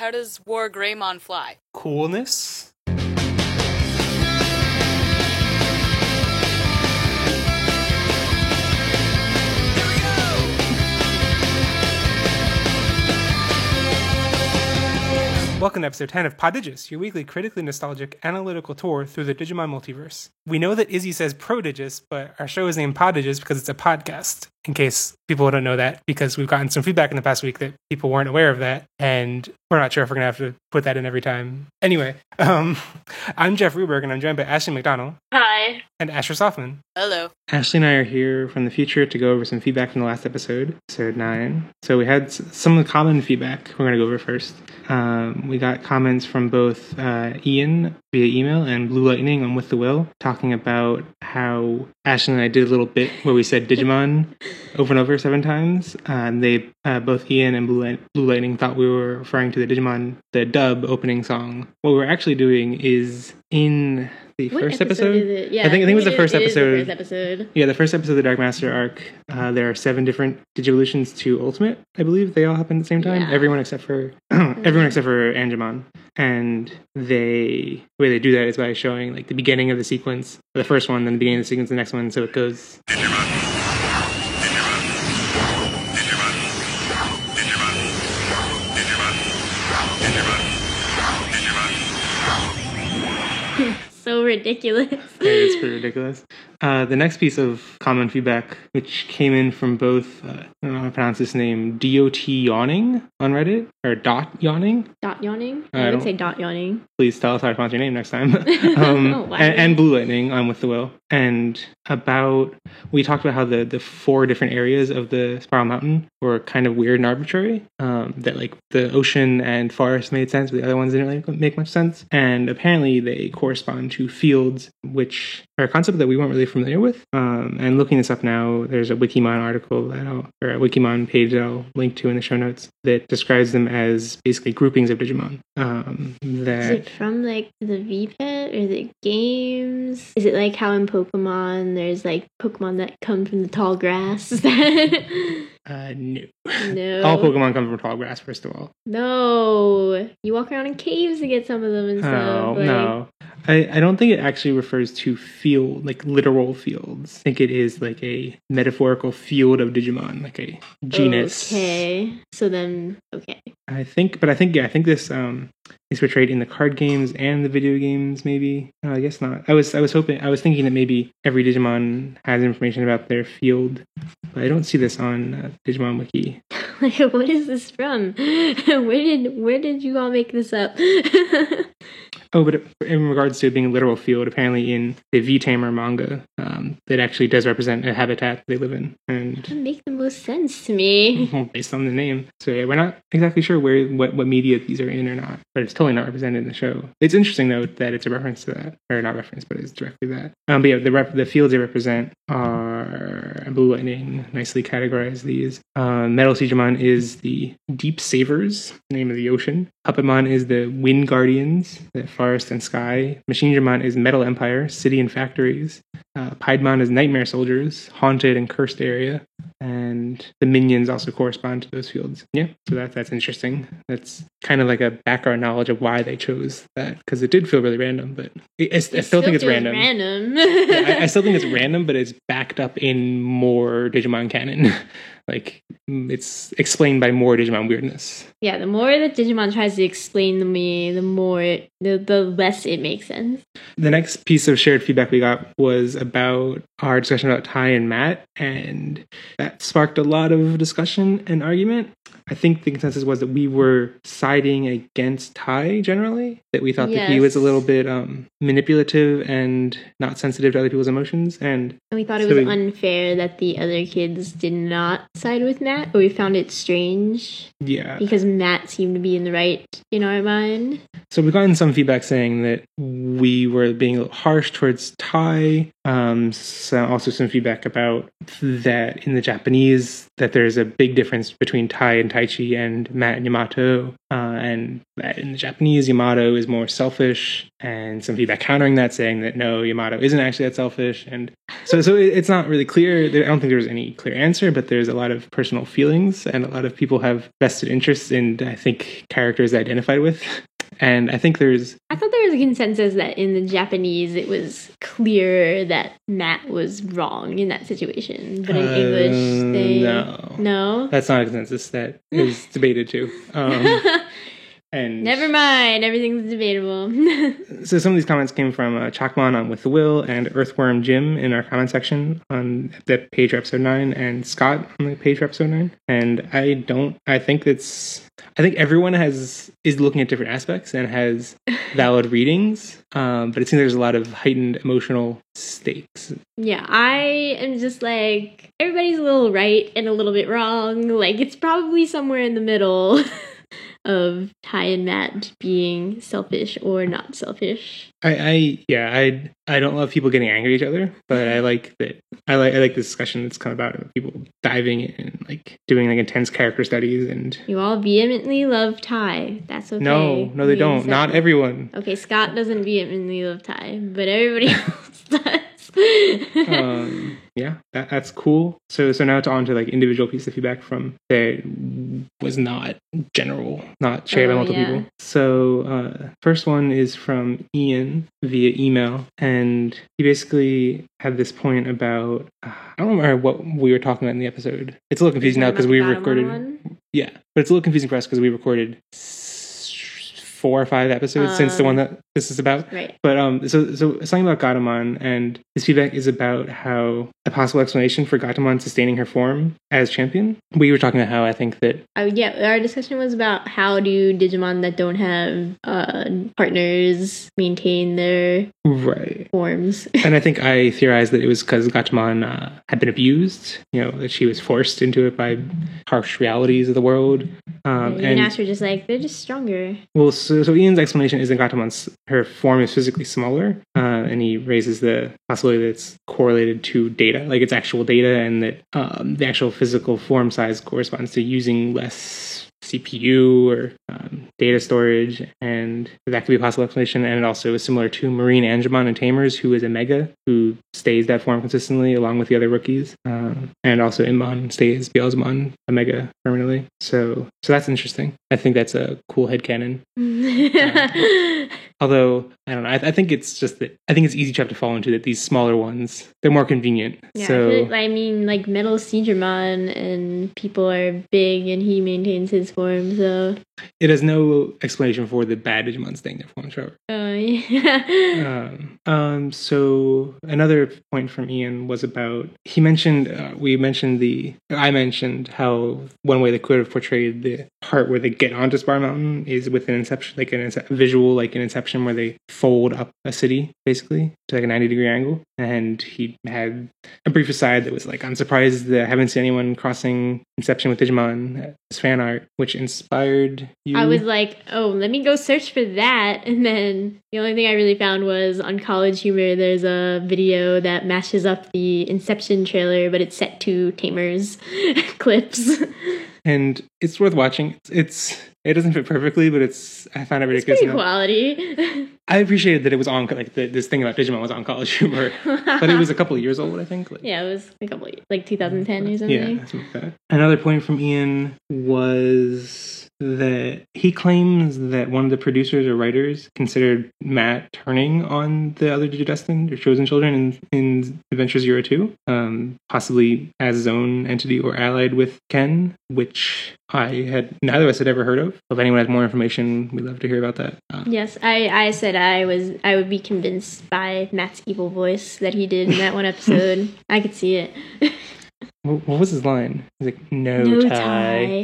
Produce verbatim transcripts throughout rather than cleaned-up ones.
how does War Greymon fly? Coolness. Welcome to episode ten of Podigious, your weekly critically nostalgic analytical tour through the Digimon multiverse. We know that Izzy says Prodigious, but our show is named Podigious because it's a podcast, in case people don't know that, because we've gotten some feedback in the past week that people weren't aware of that, and we're not sure if we're going to have to put that in every time. Anyway, um, I'm Jeff Ruberg, and I'm joined by Ashley McDonald. Hi. And Asher Softman. Hello. Ashley and I are here from the future to go over some feedback from the last episode, episode nine. So we had some of the common feedback we're going to go over first. Um, we got comments from both uh, Ian via email and Blue Lightning on With the Will, talking about how Ashley and I did a little bit where we said Digimon over and over seven times. Uh, and they, uh, both Ian and Blue, Light- Blue Lightning thought we were referring to the Digimon, the dub opening song. What we're actually doing is in the What first episode episode. is it? Yeah, I think I think it was the is- first it is episode. the first episode. Yeah, the first episode of the Dark Master arc. Uh, there are seven different Digivolutions to Ultimate. I believe they all happen at the same time. Yeah. Everyone except for everyone except for Angemon. And they the way they do that is by showing like the beginning of the sequence, the first one, then the beginning of the sequence, the next one. So it goes. So ridiculous. Yeah, it's pretty ridiculous. Uh, the next piece of common feedback, which came in from both, uh, I don't know how to pronounce this name, D O T Yawning on Reddit, or Dot Yawning. Dot yawning? I I, would don't- say dot yawning. Please tell us how to pronounce your name next time. um, Oh, wow. and, and Blue Lightning on With the Will. And about, we talked about how the, the four different areas of the Spiral Mountain were kind of weird and arbitrary. Um, that like the ocean and forest made sense, but the other ones didn't really make much sense. And apparently they correspond to fields, which are a concept that we weren't really familiar with. Um, and looking this up now, there's a Wikimon article that I'll, or a Wikimon page that I'll link to in the show notes that describes them as basically groupings of Digimon. Um, Is that it from like the V P E T or the games? Is it like how in Pokemon there's like Pokemon that come from the tall grass? Is that- uh, no. no. All Pokemon come from tall grass, first of all. No. You walk around in caves to get some of them and stuff. Oh, like, no. I, I don't think it actually refers to field, like literal fields. I think it is like a metaphorical field of Digimon, like a genus. Okay. So then, okay. I think, but I think, yeah, I think this um is portrayed in the card games and the video games, maybe. Uh, I guess not. I was, I was hoping, I was thinking that maybe every Digimon has information about their field, but I don't see this on uh, Digimon Wiki. Like, what is this from? where did where did you all make this up? Oh, but in regards to it being a literal field, apparently in the V-Tamer manga, um, it actually does represent a habitat they live in, and That makes the most sense to me. well, based on the name. So yeah, we're not exactly sure where what, what media these are in or not, but it's totally not represented in the show. It's interesting though that it's a reference to that, or not reference, but it's directly that. Um, but yeah, the rep- the fields they represent are Blue Lightning nicely categorized these. Uh, Metal Siegemon is the Deep Savers, the name of the ocean. Puppetmon is the Wind Guardians, the forest and sky. Machinedramon is Metal Empire, city and factories. Uh, Piedmon is Nightmare Soldiers, haunted and cursed area. And the minions also correspond to those fields. Yeah, so that, that's interesting. That's kind of like a background knowledge of why they chose that, because it did feel really random, but I, I, I still, It think it's feels random. Random. Yeah, I, I still think it's random, but it's backed up in more Digimon canon. Like, it's explained by more Digimon weirdness. Yeah, the more that Digimon tries to explain to me, the more it, the the less it makes sense. The next piece of shared feedback we got was about our discussion about Ty and Matt, and that sparked a lot of discussion and argument. I think the consensus was that we were siding against Ty generally, that we thought that he was a Yes. little bit um, manipulative and not sensitive to other people's emotions. And And we thought it So was we- unfair that the other kids did not side with Matt, but we found it strange yeah, because Matt seemed to be in the right in our mind. so we've gotten some feedback saying that we were being a little harsh towards Tai. Um, so also some feedback about that in the Japanese, that there's a big difference between Tai and Taichi and Matt and Yamato. Uh, and that in the Japanese, Yamato is more selfish, and some feedback countering that, saying that no, Yamato isn't actually that selfish. And so, so it, it's not really clear. I don't think there was any clear answer, but there's a lot of personal feelings, and a lot of people have vested interests in, I think, characters they identified with. And I think there's... I thought there was a consensus that in the Japanese it was clear that Matt was wrong in that situation. But in uh, English, they... No. No? That's not a consensus. That is debated too. Um, and Never mind. Everything's debatable. So some of these comments came from uh, Chakmon on With the Will, and Earthworm Jim in our comment section on the page for episode nine, and Scott on the page for episode nine. And I don't... I think it's... I think everyone has is looking at different aspects and has valid readings, um, but it seems there's a lot of heightened emotional stakes. Yeah, I am just like, everybody's a little right and a little bit wrong. Like, it's probably somewhere in the middle of Tai and Matt being selfish or not selfish. I, I yeah, I I don't love people getting angry at each other, but I like that. I like I like the discussion that's come about of people diving in and like doing like intense character studies. And you all vehemently love Tai. That's okay. No, no, they don't. Not everyone. Okay, Scott doesn't vehemently love Tai, but everybody else does. um, yeah, that, that's cool. So so now to on to like individual piece of feedback from that was not general, not shared oh, by multiple yeah. people. So uh, first one is from Ian via email, and he basically had this point about uh, I don't remember what we were talking about in the episode. It's a little confusing now because we recorded. One? Yeah, but it's a little confusing for us because we recorded four or five episodes um, since the one that this is about. Right. But um, so so something about Gatomon, and his feedback is about how a possible explanation for Gatomon sustaining her form as champion. We were talking about how I think that. Uh, yeah, our discussion was about how do Digimon that don't have uh, partners maintain their right forms. And I think I theorized that it was because Gatomon uh, had been abused. You know, that she was forced into it by harsh realities of the world. Um, yeah, and Ash were just like, they're just stronger. Well, so, so Ian's explanation is that Gatomon's her form is physically smaller, uh, and he raises the possibility that it's correlated to data, like it's actual data, and that um, the actual physical form size corresponds to using less C P U or um, data storage, and that could be a possible explanation. And it also is similar to Marine Angemon and Tamers, who is a Mega, who stays that form consistently along with the other rookies. Um, and also Inmon stays Beelzemon, a Mega, permanently. So so that's interesting. I think that's a cool headcanon. um, although, I don't know, I, I think it's just that, I think it's easy trap to fall into that these smaller ones, they're more convenient. Yeah, so, I, feel like, I mean, like Metal Seedramon and people are big and he maintains his form, so... It has no explanation for the bad Digimon staying their forms forever. Oh, yeah. um, um, so another point from Ian was about, he mentioned, uh, we mentioned the, I mentioned how one way they could have portrayed the part where they get onto Spar Mountain is with an inception, like an ince- visual, like an Inception where they fold up a city, basically, to like a ninety degree angle. And he had a brief aside that was like, I'm surprised that I haven't seen anyone crossing Inception with Digimon as fan art, which inspired you. I was like, oh, let me go search for that. And then the only thing I really found was on College Humor, there's a video that mashes up the Inception trailer, but it's set to Tamers clips. And it's worth watching. It's it doesn't fit perfectly, but it's I found it ridiculous. It's pretty quality. I appreciated that it was on like the, this thing about Digimon was on College Humor, but it was a couple of years old, I think. Like, yeah, it was a couple of, like two thousand ten or something. Yeah, something like that. Another point from Ian was that he claims that one of the producers or writers considered Matt turning on the other Digidestined or Chosen Children in, in Adventure Zero Two, um, possibly as his own entity or allied with Ken, which I had neither of us had ever heard of. If anyone has more information, we'd love to hear about that. Uh, yes, I, I said I was I would be convinced by Matt's evil voice that he did in that one episode. I could see it. what, what was his line? He's like, "No, no tie." tie.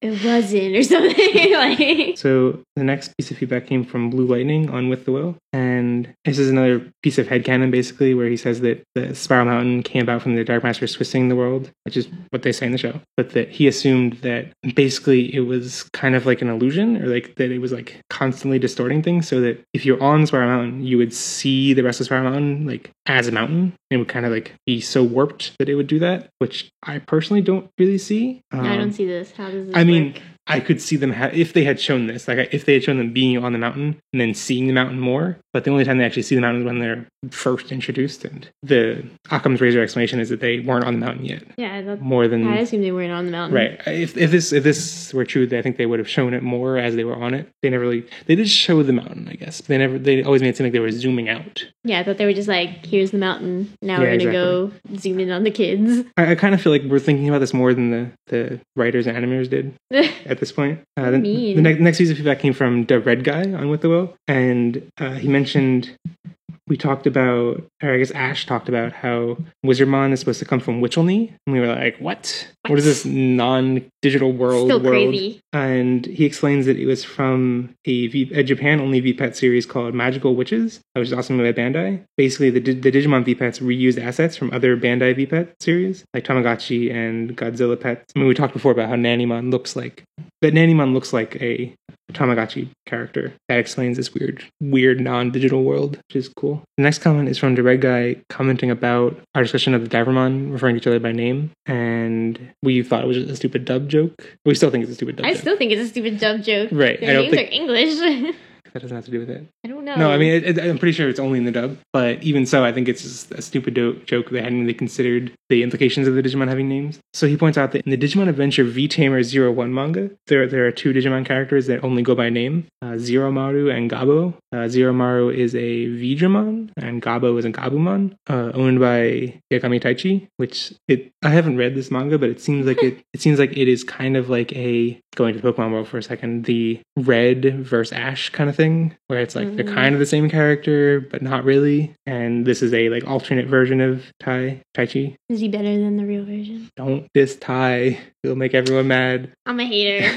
it wasn't or something. Like, So the next piece of feedback came from Blue Lightning on With the Will. And this is another piece of headcanon, basically, where he says that the Spiral Mountain came about from the Dark Masters twisting the world, which is what they say in the show. But that he assumed that basically it was kind of like an illusion, or like that it was like constantly distorting things, so that if you're on Spiral Mountain, you would see the rest of Spiral Mountain like as a mountain. It would kind of like be so warped that it would do that, which I personally don't really see. Um, I don't see this. How does this I mean, work? I could see them ha- if they had shown this, like if they had shown them being on the mountain and then seeing the mountain more. But the only time they actually see the mountain is when they're first introduced. And the Occam's razor explanation is that they weren't on the mountain yet. Yeah, that, More than I assume they weren't on the mountain. right. If if this if this were true, I think they would have shown it more as they were on it. They never really they did show the mountain, I guess. They never they always made it seem like they were zooming out. Yeah, I thought they were just like, here's the mountain. Now Yeah, we're gonna exactly. go zoom in on the kids. I, I kind of feel like we're thinking about this more than the, the writers and animators did at this point. Uh, the, Mean. the next next piece of feedback came from the Red Guy on With the Will, and uh, he mentioned we talked about, or I guess Ash talked about how Wizardmon is supposed to come from Witchelney, and we were like, what? What, what is this non-digital world? Still world? crazy. And he explains that it was from a, v- a Japan-only V PET series called Magical Witches, which is also made by Bandai. Basically, the, the Digimon V PETs reused assets from other Bandai V PET series, like Tamagotchi and Godzilla Pets. I mean, we talked before about how Nannymon looks like, that Nannymon looks like a Tamagotchi character. That explains this weird, weird non-digital world, which is cool. The next comment is from the Red Guy commenting about our discussion of the Divermon referring to each other by name, and we thought it was just a stupid dub joke. We still think it's a stupid dub I joke. still think it's a stupid dub joke. Right, Their I don't names think- are English. That doesn't have to do with it. I don't know. No, I mean, it, it, I'm pretty sure it's only in the dub, but even so, I think it's just a stupid do- joke. They hadn't really considered the implications of the Digimon having names. So he points out that in the Digimon Adventure V-Tamer zero one manga, there, there are two Digimon characters that only go by name, uh, Zero Maru and Gabo. Uh, Zero Maru is a Vidramon, and Gabo is a Gabumon, uh, owned by Yakami Taichi, which it I haven't read this manga, but it seems like it, it seems like it is kind of like a, going to the Pokemon world for a second, the Red versus Ash kind of thing, where it's like they're kind of the same character, but not really. And this is a like alternate version of Tai Taichi. Is he better than the real version? Don't diss Tai. It'll make everyone mad. I'm a hater.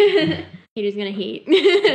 Hater's gonna hate.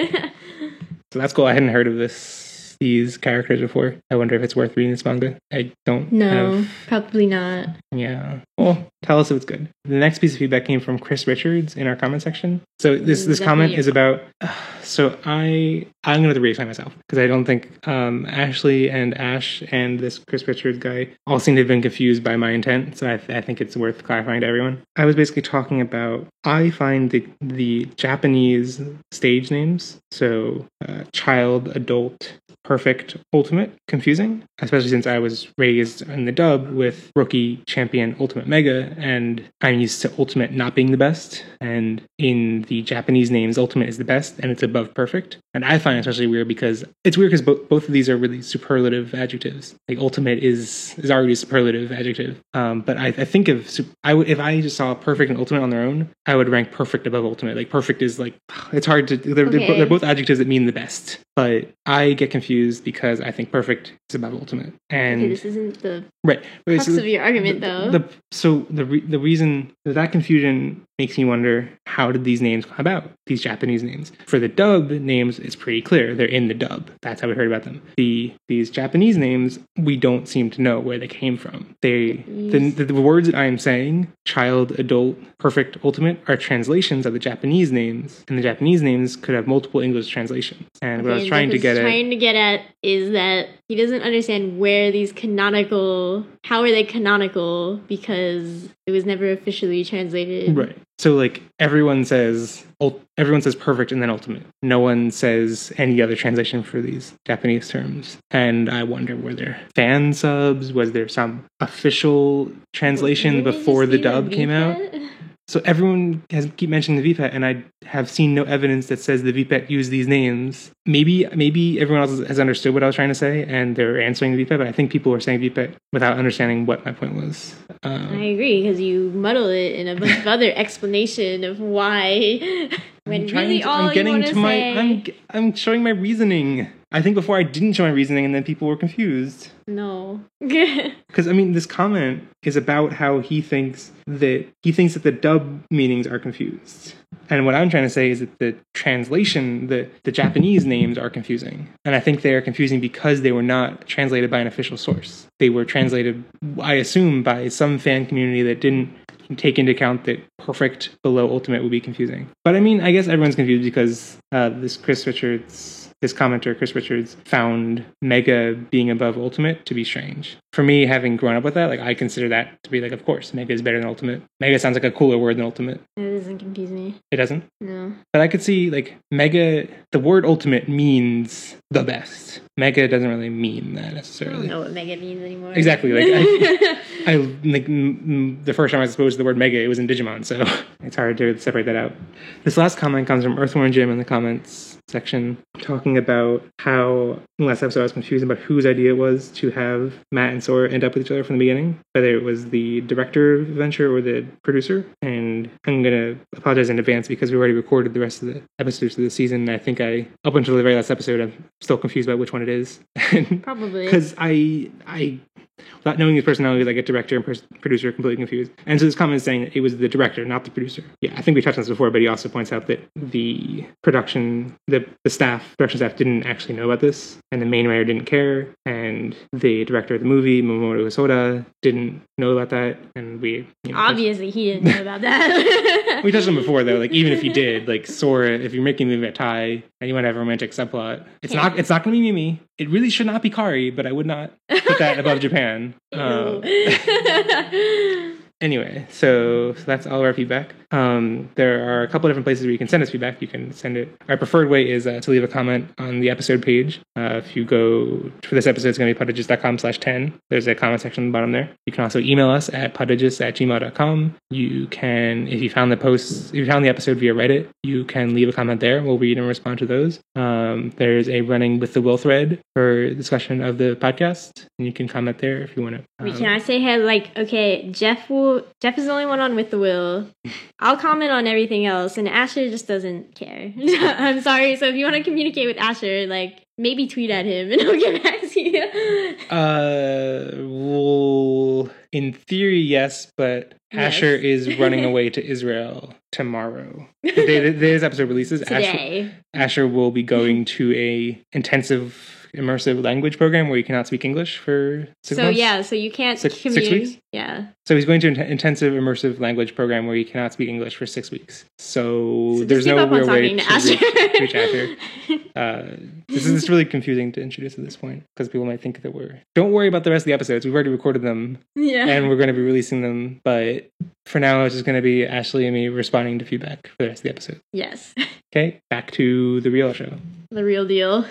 So that's cool. I hadn't heard of this these characters before. I wonder if it's worth reading this manga. I don't No, have, probably not. yeah. Well, tell us if it's good. The next piece of feedback came from Chris Richards in our comment section. So this this Definitely comment your is about. Uh, so I I'm gonna have to re-explain myself because I don't think um, Ashley and Ash and this Chris Richards guy all seem to have been confused by my intent. So I, th- I think it's worth clarifying to everyone. I was basically talking about. I find the the Japanese stage names, so uh, child, adult, perfect, ultimate, confusing, especially since I was raised in the dub with rookie, champion, ultimate, mega, and I'm used to ultimate not being the best, and in the Japanese names, ultimate is the best, and it's above perfect. And I find it especially weird because it's weird because bo- both of these are really superlative adjectives. Like ultimate is is already a superlative adjective, um, but I, I think of sup- I would if I just saw perfect and ultimate on their own, I would rank perfect above ultimate. Like perfect is like it's hard to they're, they're, bo- Okay. they're both adjectives that mean the best, but I get confused because I think perfect is above ultimate. And Okay, this isn't the right, crux so of your argument, the, though. The, so the re- the reason that, that confusion makes me wonder, how did these names come about? These Japanese names. For the dub names, it's pretty clear they're in the dub. That's how we heard about them. The these Japanese names, we don't seem to know where they came from. They the, the, the words that I am saying, child, adult, perfect, ultimate, are translations of the Japanese names, and the Japanese names could have multiple English translations. And what I was Okay, trying to what get he's at. trying to get at is that he doesn't understand where these canonical, how are they canonical, because it was never officially translated. Right. So like everyone says ul- everyone says perfect and then ultimate. No one says any other translation for these Japanese terms. And I wonder, were there fan subs? Was there some official translation Didn't it before just the be dub came out? V PET? So everyone has keep mentioning the V PET, and I have seen no evidence that says the V PET used these names. Maybe maybe everyone else has understood what I was trying to say, and they're answering the V PET, but I think people were saying V PET without understanding what my point was. Um, I agree, because you muddle it in a bunch of other explanation of why. When I'm trying really to- all I'm getting you want to to my. say. I'm I'm showing my reasoning. I think before I didn't show my reasoning, and then people were confused. No. Because, I mean, this comment is about how he thinks that he thinks that the dub meanings are confused. And what I'm trying to say is that the translation, the, the Japanese names are confusing. And I think they are confusing because they were not translated by an official source. They were translated, I assume, by some fan community that didn't take into account that perfect below ultimate would be confusing. But I mean, I guess everyone's confused because uh, this Chris Richards... This commenter, Chris Richards, found Mega being above Ultimate to be strange. For me, having grown up with that, like I consider that to be like, of course, Mega is better than Ultimate. Mega sounds like a cooler word than Ultimate. It doesn't confuse me. It doesn't? No. But I could see, like, Mega, the word Ultimate means the best. Mega doesn't really mean that I necessarily. don't know what Mega means anymore. Exactly. Like, I, I like m- the first time I was exposed to the word Mega, it was in Digimon, so it's hard to separate that out. This last comment comes from Earthworm Jim in the comments section, talking about how in the last episode I was confused about whose idea it was to have Matt and Sora end up with each other from the beginning, whether it was the director of Adventure or the producer. And I'm going to apologize in advance because we already recorded the rest of the episodes of the season. And I think I, up until the very last episode, I'm still confused about which one it is. Probably. Because I, I, without knowing these personalities, I get director and pers- producer completely confused. And so this comment is saying that it was the director, not the producer. Yeah, I think we touched on this before, but he also points out that the production, the, the staff, production staff didn't actually know about this, and the main writer didn't care, and the director of the movie, Mamoru Hosoda, didn't know about that, and we... You know, obviously he didn't know about that. We touched on before, though, like, even if you did, like, Sora, if you're making a movie about Tai, and you want to have a romantic subplot, it's yeah. not it's not going to be Mimi. It really should not be Kari, but I would not put that above Japan. Um, Anyway, so, so that's all of our feedback. Um, there are a couple of different places where you can send us feedback. You can send it. Our preferred way is uh, to leave a comment on the episode page. Uh, if you go for this episode, it's going to be podages.com slash 10. There's a comment section at the bottom there. You can also email us at podages at gmail dot com. You can, if you found the post, if you found the episode via Reddit, you can leave a comment there. We'll read and respond to those. Um, there's a running with the Will thread for discussion of the podcast, and you can comment there if you want to. Um, Wait, can I say, hey, like, okay, Jeff will Jeff is the only one on With the Will. I'll comment on everything else, and Asher just doesn't care. I'm sorry. So if you want to communicate with Asher, like, maybe tweet at him, and he'll get back to you. Uh, well, in theory, yes, but yes. Asher is running away to Israel tomorrow. The day that this episode releases, Today. Asher, Asher will be going to a intensive immersive language program where you cannot speak English for six so, months. So yeah, so you can't six, commute. six weeks? Yeah. So he's going to an int- intensive immersive language program where you cannot speak English for six weeks. So, so there's no real way to, to reach, reach Asher. Uh, this is just really confusing to introduce at this point because people might think that we're... Don't worry about the rest of the episodes. We've already recorded them. Yeah. And we're going to be releasing them. But for now, it's just going to be Ashley and me responding to feedback for the rest of the episode. Yes. Okay, back to the real show. The real deal.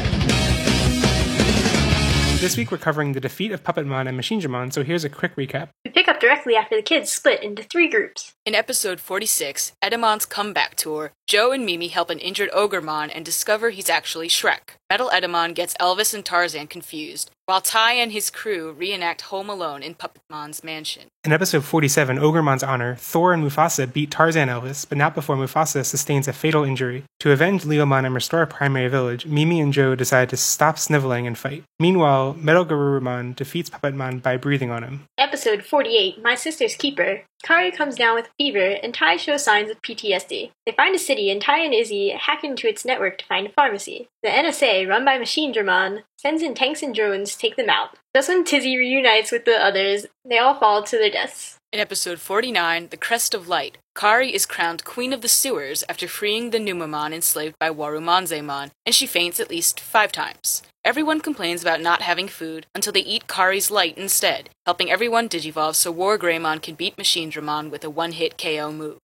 This week we're covering the defeat of Puppetmon and Machinedramon, so here's a quick recap. We pick up directly after the kids split into three groups. In episode forty-six, Edamon's comeback tour, Joe and Mimi help an injured Ogremon and discover he's actually Shrek. Metal Edamon gets Elvis and Tarzan confused, while Tai and his crew reenact Home Alone in Puppetmon's mansion. In episode forty-seven, Ogremon's honor, Thor and Mufasa beat Tarzan Elvis, but not before Mufasa sustains a fatal injury. To avenge Leomon and restore Primary Village, Mimi and Joe decide to stop sniveling and fight. Meanwhile, Metal Garurumon defeats Puppetmon by breathing on him. Episode forty-eight, My Sister's Keeper. Kari comes down with a fever, and Tai shows signs of P T S D. They find a city, and Tai and Izzy hack into its network to find a pharmacy. The N S A, run by Machinedramon, sends in tanks and drones to take them out. Just when Tizzy reunites with the others, they all fall to their deaths. In episode forty-nine, The Crest of Light, Kari is crowned Queen of the Sewers after freeing the Numamon enslaved by Warumanzemon, and she faints at least five times. Everyone complains about not having food until they eat Kari's light instead, helping everyone digivolve so War Greymon can beat Machinedramon with a one-hit K O move.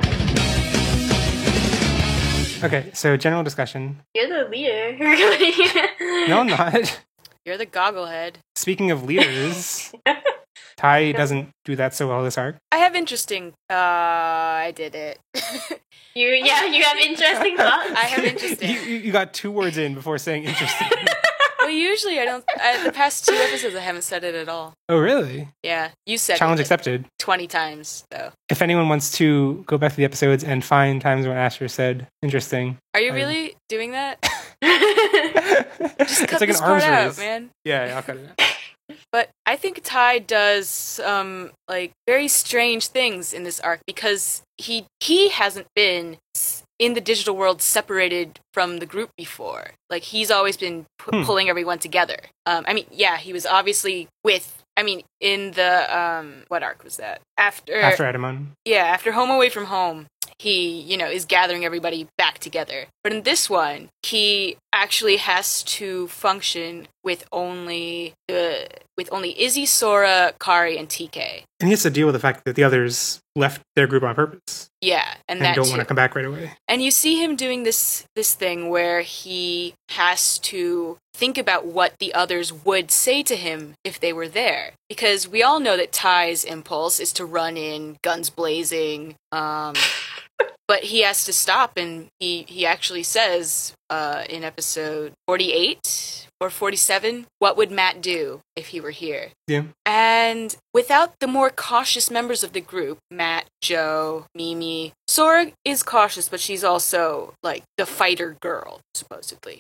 Okay, so general discussion. You're the leader. No, I'm not. You're the gogglehead. Speaking of leaders... Tai doesn't do that so well this arc. I have interesting... Uh, I did it. you, yeah, you have interesting thoughts? I have interesting. You, you got two words in before saying interesting. Well, usually I don't... Uh, the past two episodes I haven't said it at all. Oh, really? Yeah, you said Challenge it accepted. twenty times, though. If anyone wants to go back to the episodes and find times when Asher said interesting... Are you I... really doing that? Just cut It's like this an arms part out, race. man. Yeah, yeah, I'll cut it out. But I think Ty does some like very strange things in this arc because he he hasn't been s- in the digital world separated from the group before. Like he's always been pu- Hmm. pulling everyone together. Um, I mean, yeah, he was obviously with. I mean, in the um, what arc was that? After After Edamon. yeah, after Home Away from Home, he, you know, is gathering everybody back together. But in this one, he actually has to function with only uh, with only Izzy, Sora, Kari, and T K. And he has to deal with the fact that the others left their group on purpose Yeah, and, and that don't too. want to come back right away. And you see him doing this this thing where he has to think about what the others would say to him if they were there. Because we all know that Ty's impulse is to run in, guns blazing, um, but he has to stop, and he, he actually says uh, in episode forty-eight or forty-seven, what would Matt do if he were here? Yeah. And without the more cautious members of the group, Matt, Joe, Mimi, Sora is cautious, but she's also like the fighter girl, supposedly.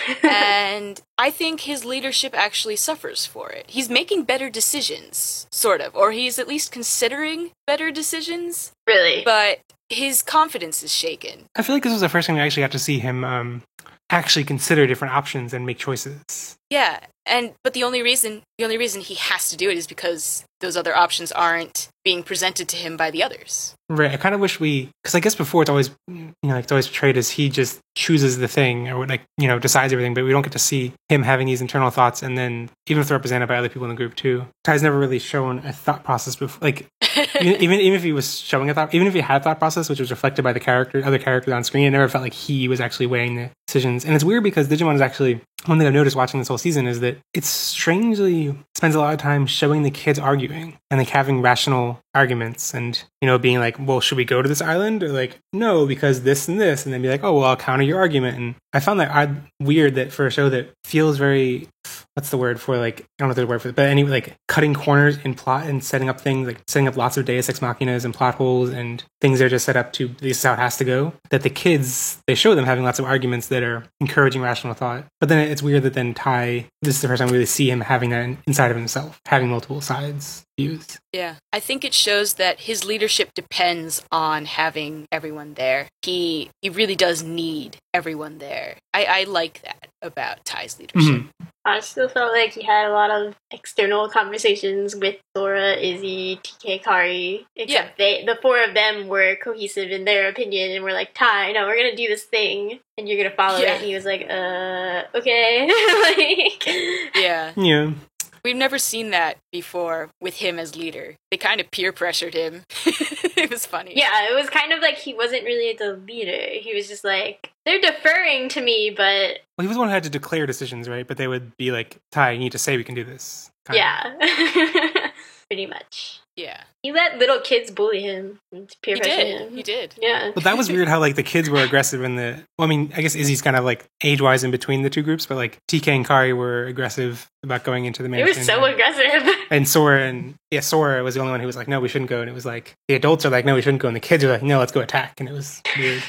And I think his leadership actually suffers for it. He's making better decisions, sort of, or he's at least considering better decisions, Really? but his confidence is shaken. I feel like this was the first time we actually got to see him um, actually consider different options and make choices. Yeah, and but the only reason the only reason he has to do it is because those other options aren't being presented to him by the others. Right. I kind of wish we, because I guess before it's always, you know, like it's always portrayed as he just chooses the thing or like, you know, decides everything, but we don't get to see him having these internal thoughts. And then even if they're represented by other people in the group too, Ty's never really shown a thought process before. Like even, even even if he was showing a thought, even if he had a thought process, which was reflected by the character, other characters on screen, it never felt like he was actually weighing the decisions. And it's weird because Digimon is actually, one thing I've noticed watching this whole season is that it strangely spends a lot of time showing the kids arguing and like having rational arguments and, you know, being like, well, should we go to this island? Or like, no, because this and this. And then be like, oh, well, I'll counter your argument. And I found that odd, weird that for a show that feels very, what's the word for like, I don't know if there's a word for it, but anyway, like cutting corners in plot and setting up things, like setting up lots of Deus Ex Machinas and plot holes and things that are just set up to, this is how it has to go. That the kids, they show them having lots of arguments that are encouraging rational thought. But then it's weird that then Ty, this is the first time we really see him having that inside of himself, having multiple sides, views. Yeah, I think it shows that his leadership depends on having everyone there. He he really does need everyone there. I, I like that about Ty's leadership. Mhm. I still felt like he had a lot of external conversations with Sora, Izzy, T K, Kari. Except they, the four of them were cohesive in their opinion and were like, Ty, no, we're gonna do this thing and you're gonna follow Yeah. it. And he was like, uh, okay. like, Yeah. Yeah. We've never seen that before with him as leader. They kind of peer pressured him. It was funny. yeah, it was kind of like he wasn't really the leader. He was just like, they're deferring to me, but Well, he was the one who had to declare decisions, right? But they would be like, Ty, you need to say we can do this. kind of. yeah. Pretty much. Yeah. He let little kids bully him and peer He pressure did. him. He did. Yeah. But that was weird how like the kids were aggressive in the, well, I mean, I guess Izzy's kind of like age-wise in between the two groups, but like T K and Kari were aggressive about going into the They mansion. were so aggressive. And Sora and, yeah, Sora was the only one who was like, no, we shouldn't go. And it was like, the adults are like, no, we shouldn't go. And the kids are like, no, let's go attack. And it was weird.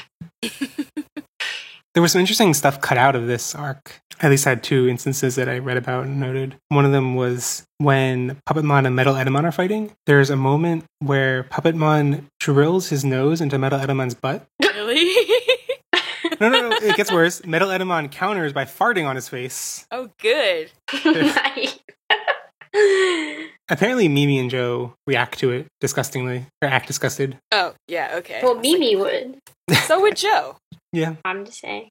There was some interesting stuff cut out of this arc. I at least had two instances that I read about and noted. One of them was when Puppetmon and Metal Edamon are fighting. There's a moment where Puppetmon drills his nose into Metal Edamon's butt. Really? No, no, no, it gets worse. Metal Edamon counters by farting on his face. Oh, good. Nice. Apparently, Mimi and Joe react to it disgustingly, or act disgusted. Oh, yeah, okay. Well, Mimi would. So would Joe. Yeah. I'm just saying.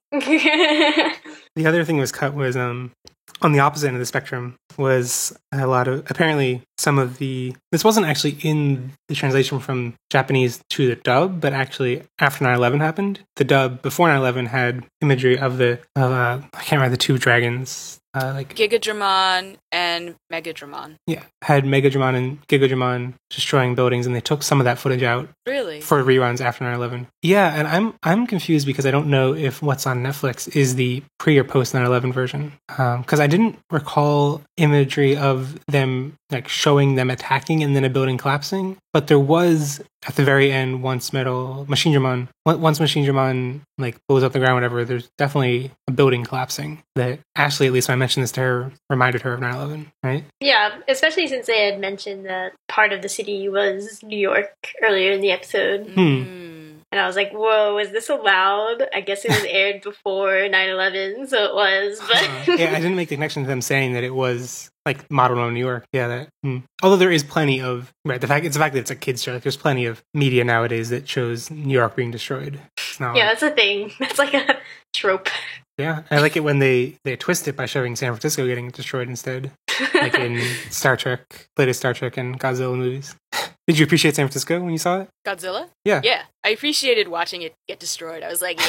The other thing was cut was um on the opposite end of the spectrum was a lot of apparently some of the this wasn't actually in the translation from Japanese to the dub, but actually after nine eleven happened, the dub before nine eleven had imagery of the of uh, I can't remember the two dragons. Uh, like Gigadramon and Megadramon. yeah, had Megadramon and Gigadramon destroying buildings, and they took some of that footage out Really? for reruns after nine eleven. Yeah, and I'm I'm confused because I don't know if what's on Netflix is the pre or post nine eleven version. Because I didn't recall imagery of them like showing showing them attacking and then a building collapsing. But there was at the very end once Metal Machine Dramon once Machine Dramon like blows up the ground, whatever. There's definitely a building collapsing that Ashley, at least when I mentioned this to her, reminded her of nine eleven, right? Yeah, especially since they had mentioned that part of the city was New York earlier in the episode. Hmm. And I was like, whoa, is this allowed? I guess it was aired before nine eleven, so it was. But uh, yeah, I didn't make the connection to them saying that it was like modeled on New York. Yeah, that. Hmm. Although there is plenty of right, the fact it's the fact that it's a kids show. Like, there's plenty of media nowadays that shows New York being destroyed. It's not yeah, like, that's a thing. That's like a trope. Yeah, I like it when they they twist it by showing San Francisco getting destroyed instead, like in Star Trek, latest Star Trek and Godzilla movies. Did you appreciate San Francisco when you saw it? Godzilla? Yeah. Yeah. I appreciated watching it get destroyed. I was like,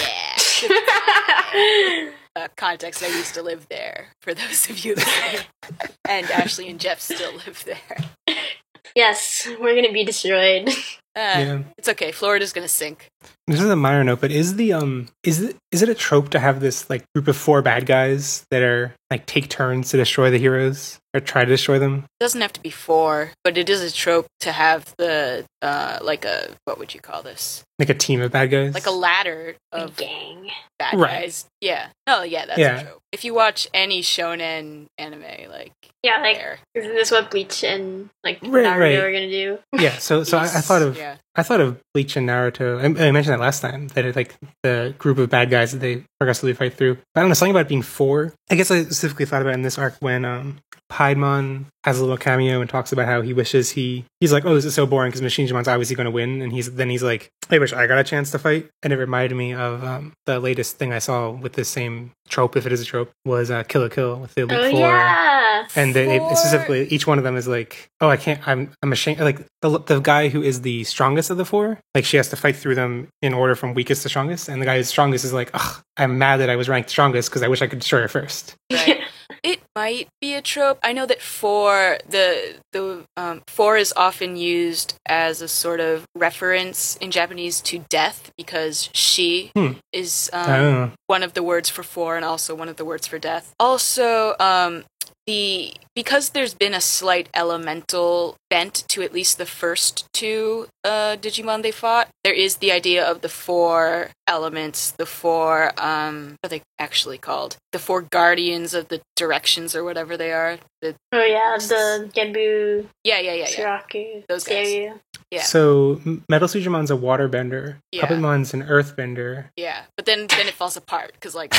yeah. uh, context, I used to live there, for those of you listening. And Ashley and Jeff still live there. Yes, we're going to be destroyed. Uh, Yeah. It's okay. Florida's going to sink. This is a minor note, but is the um is it is it a trope to have this like group of four bad guys that are like take turns to destroy the heroes or try to destroy them? It doesn't have to be four, but it is a trope to have the, uh, like a, what would you call this? Like a team of bad guys? Like a ladder A of gang. bad Right. guys. Yeah. Oh, yeah, that's Yeah. a trope. If you watch any shonen anime, like, Yeah, like, there. isn't this what Bleach and, like, Right, Naruto right. are going to do? Yeah, so so I, I thought of Yeah. I thought of Bleach and Naruto. I, I mentioned that last time that it, like the group of bad guys that they progressively fight through. But I don't know, something about it being four. I guess I specifically thought about it in this arc when um, Piedmon has a little cameo and talks about how he wishes he he's like, oh, this is so boring because Machine Dramon's obviously going to win, and he's then he's like, I wish I got a chance to fight. And it reminded me of um, the latest thing I saw with this same trope, if it is a trope, was uh, Kill la Kill with the Elite Oh, Four. yeah! And they, Four. specifically, each one of them is like, oh, I can't, I'm, I'm ashamed. Like the the guy who is the strongest of the four, like she has to fight through them in order from weakest to strongest. And the guy who's strongest is like, ugh, I'm mad that I was ranked strongest because I wish I could destroy her first. Right. It might be a trope. I know that four the the um, four is often used as a sort of reference in Japanese to death because she Hmm. is I um, don't know. one of the words for four and also one of the words for death. Also, um, the because there's been a slight elemental bent to at least the first two uh, Digimon they fought, there is the idea of the four elements, the four, um, what are they actually called? The four guardians of the directions or whatever they are. The, Oh, yeah, the Genbu, yeah, yeah, yeah, yeah. Shiraku, Those guys. Seiryu. Yeah. So M- Metal Sujumon's a waterbender. Yeah. Puppetmon's an earthbender. Yeah, but then then it falls apart because like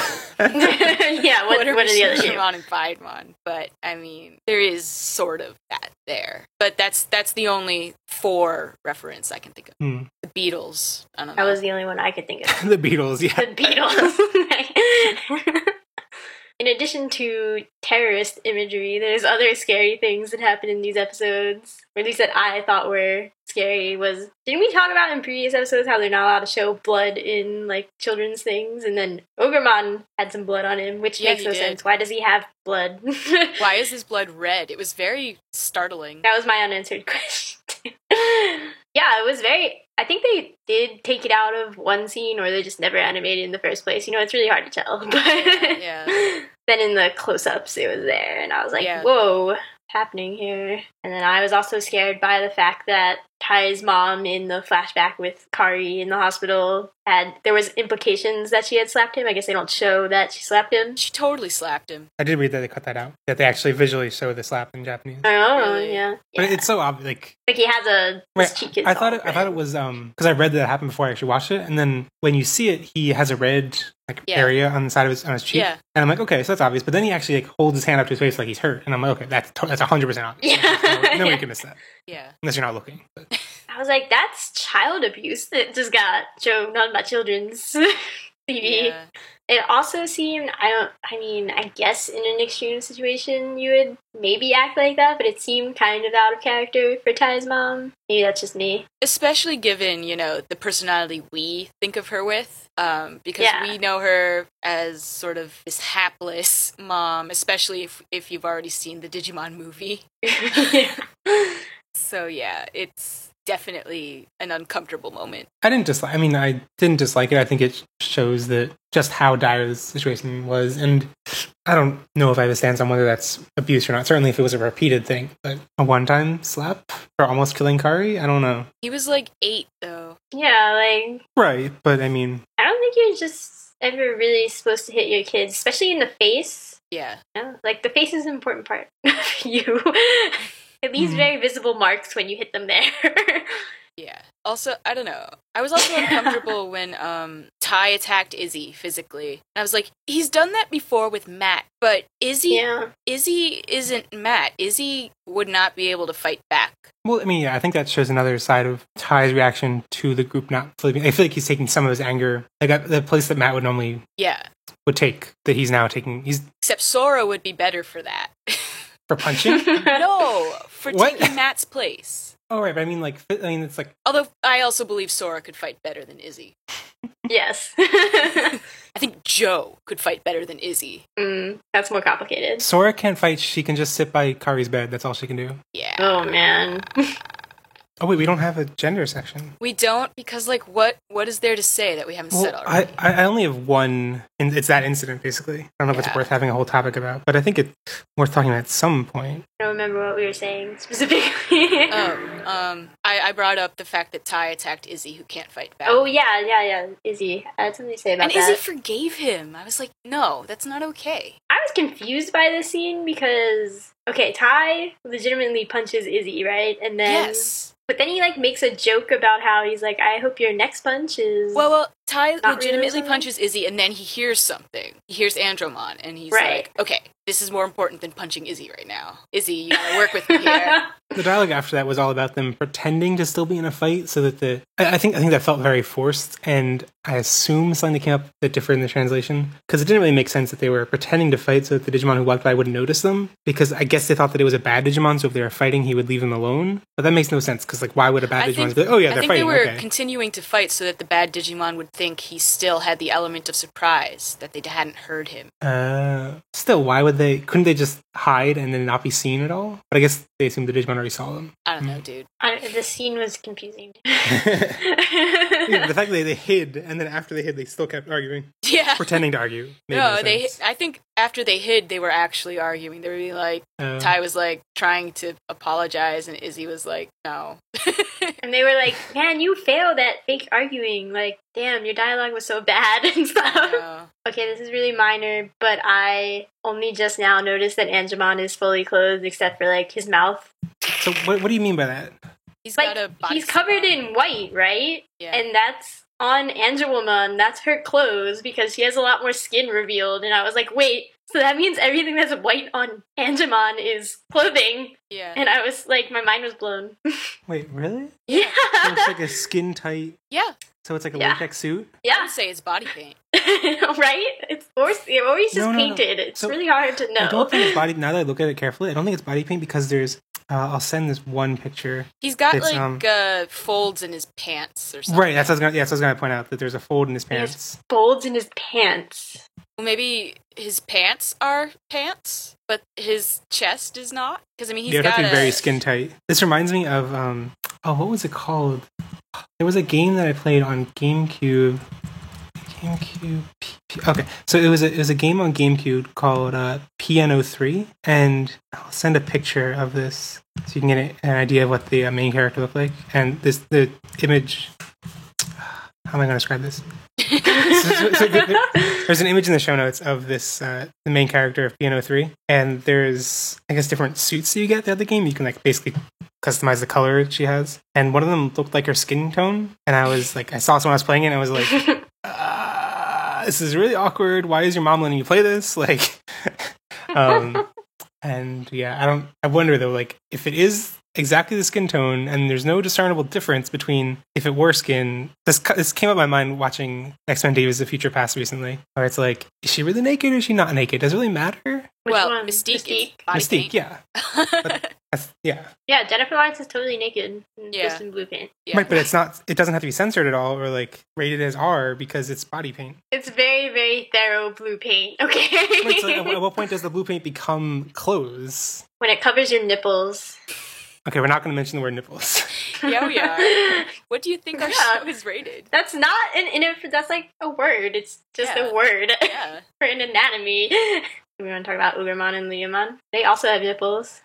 yeah, what, what are the other two? Shinramon and Piedmon? But I mean, there is sort of that there. But that's that's the only four reference I can think of. Hmm. The Beatles. I don't know. That was the only one I could think of. The Beatles, yeah. The Beatles. In addition to terrorist imagery, there's other scary things that happen in these episodes, or at least that I thought were scary. Was didn't we talk about in previous episodes how they're not allowed to show blood in like children's things? And then Ogremon had some blood on him, which Yeah, makes he no did. sense. Why does he have blood? Why is his blood red? It was very startling. That was my unanswered question. Yeah, it was very. I think they did take it out of one scene, or they just never animated in the first place. You know, it's really hard to tell. But Yeah. then in the close-ups, it was there, and I was like, Yeah. "Whoa, what's happening here?" And then I was also scared by the fact that Ty's mom in the flashback with Kari in the hospital had there was implications that she had slapped him. I guess they don't show that she slapped him. She totally slapped him. I did read that they cut that out. That they actually visually show the slap in Japanese. Oh, Really? yeah. But yeah. it's so obvious. Like, like he has a right, his cheek is I thought all it, I thought it red. was um because I read that it happened before I actually watched it, and then when you see it, he has a red like Yeah. area on the side of his on his cheek, Yeah. and I'm like, okay, so that's obvious. But then he actually like holds his hand up to his face like he's hurt, and I'm like, okay, that's to- that's one hundred percent obvious. Yeah. no, no way you can miss that Yeah. unless you're not looking. But. I was like, that's child abuse that just got shown on my children's T V. Yeah. It also seemed, I don't, I mean, I guess in an extreme situation you would maybe act like that, but it seemed kind of out of character for Ty's mom. Maybe that's just me. Especially given, you know, the personality we think of her with. Um, because Yeah. we know her as sort of this hapless mom, especially if if you've already seen the Digimon movie. Yeah. So yeah, it's definitely an uncomfortable moment. I didn't dislike. I mean, I didn't dislike it. I think it shows that just how dire the situation was, and I don't know if I have a stance on whether that's abuse or not. Certainly if it was a repeated thing, but a one-time slap for almost killing Kari? I don't know. He was like eight, though. Yeah, like... Right, but I mean... I don't think you're just ever really supposed to hit your kids, especially in the face. Yeah. Yeah, like, the face is an important part of you. It leaves Mhm. very visible marks when you hit them there. Yeah. Also, I don't know. I was also uncomfortable when um, Ty attacked Izzy physically. And I was like, he's done that before with Matt, but Izzy, Yeah. Izzy isn't Matt. Izzy would not be able to fight back. Well, I mean, yeah, I think that shows another side of Ty's reaction to the group not flipping. I feel like he's taking some of his anger, like at the place that Matt would normally Yeah. would take, that he's now taking. He's Except Sora would be better for that. for punching. No, for What? taking Matt's place. Oh, right, but I mean, like, I mean, it's like Although I also believe Sora could fight better than Izzy. Yes. I think Joe could fight better than Izzy. mm, that's more complicated. Sora can't fight. She can just sit by Kari's bed. That's all she can do. Yeah. Oh, man. Oh wait, we don't have a gender section. We don't, because, like, what what is there to say that we haven't said Well, already? I, I only have one, and it's that incident, basically. I don't know if Yeah. it's worth having a whole topic about, but I think it's worth talking about at some point. I don't remember what we were saying specifically. Oh, um, I, I brought up the fact that Ty attacked Izzy, who can't fight back. Oh, yeah, yeah, yeah. Izzy. I had something to say about and Izzy that. forgave him. I was like, no, that's not okay. I was confused by this scene because, okay, Ty legitimately punches Izzy, right? And then, Yes. but then he like makes a joke about how he's like, I hope your next punch is. Well, well, Ty Not really legitimately something? punches Izzy, and then he hears something. He hears Andromon, and he's Right. like, okay, this is more important than punching Izzy right now. Izzy, you gotta work with me here. The dialogue after that was all about them pretending to still be in a fight, so that the I, I think I think that felt very forced, and I assume something that came up that differed in the translation because it didn't really make sense that they were pretending to fight so that the Digimon who walked by wouldn't notice them. Because I guess they thought that it was a bad Digimon, so if they were fighting, he would leave them alone. But that makes no sense because like, why would a bad I Digimon think, be like, oh yeah, I they're think fighting? they were Okay. continuing to fight so that the bad Digimon would think he still had the element of surprise, that they hadn't heard him. Uh, still, why would they? Couldn't they just hide and then not be seen at all? But I guess they assumed the Digimon already saw them. I don't know, dude. I, the scene was confusing. Yeah, the fact that they, they hid, and then after they hid, they still kept arguing, Yeah. pretending to argue. Made No, no they. sense. I think after they hid, they were actually arguing. They were being like, Uh, Ty was like trying to apologize, and Izzy was like, no. And they were like, man, you failed at fake arguing. Like, damn, your dialogue was so bad and stuff. No. Okay, this is really minor, but I only just now noticed that Angemon is fully clothed except for, like, his mouth. So what, what do you mean by that? He's Like, got a body he's covered suit on. in white, right? Yeah. And that's on Angelwoman. That's her clothes because she has a lot more skin revealed. And I was like, wait, so that means everything that's white on Angemon is clothing? yeah. And I was like, my mind was blown. Wait, really? Yeah. So it's like a skin tight. Yeah. So it's like a Yeah. latex suit. I Yeah. would say it's body paint. Right? It's or, or he's just No, no, no. painted. It's So, really hard to know. I don't think it's body. Now that I look at it carefully, I don't think it's body paint because there's. Uh, I'll send this one picture. He's got It's, like um, uh, folds in his pants or something. Right. That's what I was gonna. Yeah, that's what I was gonna point out that there's a fold in his He has pants. folds in his pants. Well, maybe his pants are pants, but his chest is not. Because I mean, he's Yeah, it'd have got to be a very skin tight. This reminds me of um. Oh, what was it called? There was a game that I played on GameCube. GameCube. P- P- okay, so it was a it was a game on GameCube called uh, P N O three, and I'll send a picture of this so you can get a- an idea of what the uh, main character looked like. And this the image. How am I going to describe this? so, so, so there- there's an image in the show notes of this uh, the main character of P N O three, and there's I guess different suits that you get throughout the game. You can like basically customize the color she has, and one of them looked like her skin tone. And I was like, I saw this when I was playing it, and I was like, uh, this is really awkward. Why is your mom letting you play this? Like, um, and yeah, I don't. I wonder though, like if it is exactly the skin tone, and there's no discernible difference between if it were skin. This cu- this came up in my mind watching X-Men: Days of Future Past recently, where it's like, is she really naked or is she not naked? Does it really matter? Which well, one? Mystique, Mystique? is body Mystique, paint. yeah, that's, yeah, Yeah, Jennifer Lawrence is totally naked. and Yeah. Just in blue paint. Yeah. right. But it's not. It doesn't have to be censored at all, or like rated as R because it's body paint. It's very, very thorough blue paint. Okay. Wait, so at, at what point does the blue paint become clothes? When it covers your nipples. Okay, we're not going to mention the word nipples. Yeah, we are. What do you think our Yeah. show is rated? That's not an inf- that's like a word. It's just Yeah. a word Yeah. for an anatomy. We want to talk about Ogremon and Leomon. They also have nipples.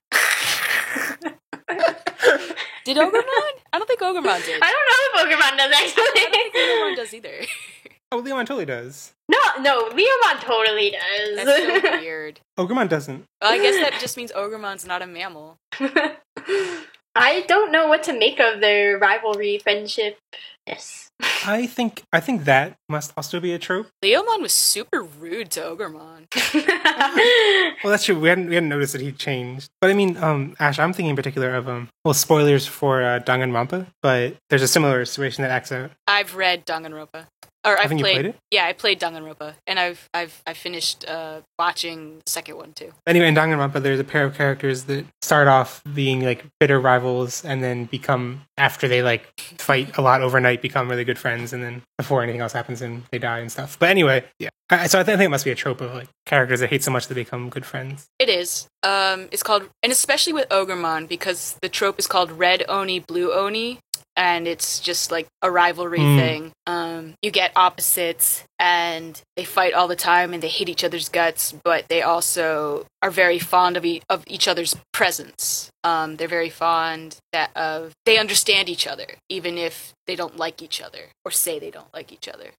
Did Ogremon? I don't think Ogremon did. I don't know if Ogremon does, actually. I don't think Ogremon does either. Oh, Leomon totally does. No, no, Leomon totally does. That's so weird. Ogremon doesn't. Well, I guess that just means Ogremon's not a mammal. I don't know what to make of their rivalry friendship. Yes. I think I think that must also be a trope. Leomon was super rude to Ogremon. Well, that's true. We hadn't we hadn't noticed that he changed. But I mean, um, Ash, I'm thinking in particular of um, well, spoilers for uh, Danganronpa, but there's a similar situation that acts out. I've read Danganronpa. Or I've Haven't you played, played it? Yeah, I played Danganronpa, and I've I've I finished uh, watching the second one too. Anyway, in Danganronpa, there's a pair of characters that start off being like bitter rivals, and then become, after they like fight a lot overnight, become really good friends, and then before anything else happens, and they die and stuff. But anyway, yeah. I, so I, th- I think it must be a trope of like characters that hate so much that they become good friends. It is. Um, it's called, and especially with Ogremon, because the trope is called Red Oni, Blue Oni. And it's just like a rivalry Mm. thing. Um, you get opposites, and they fight all the time, and they hate each other's guts, but they also are very fond of, e- of each other's presence. Um, they're very fond that of they understand each other, even if they don't like each other or say they don't like each other.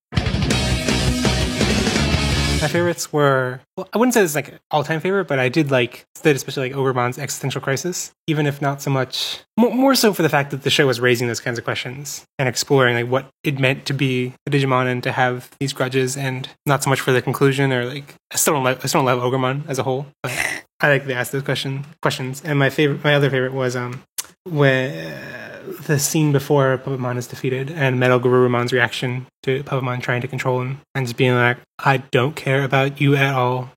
My favorites were, well, I wouldn't say it's like an all-time favorite, but I did like, especially like Ogremmon's existential crisis, even if not so much, more, more so for the fact that the show was raising those kinds of questions and exploring like what it meant to be a Digimon and to have these grudges, and not so much for the conclusion or like, I still don't like, I still don't love Ogremon as a whole, but I like to ask those question, questions. And my favorite, my other favorite was um when the scene before Puppetmon is defeated and Metal Garurumon's reaction to Puppetmon trying to control him and just being like, I don't care about you at all.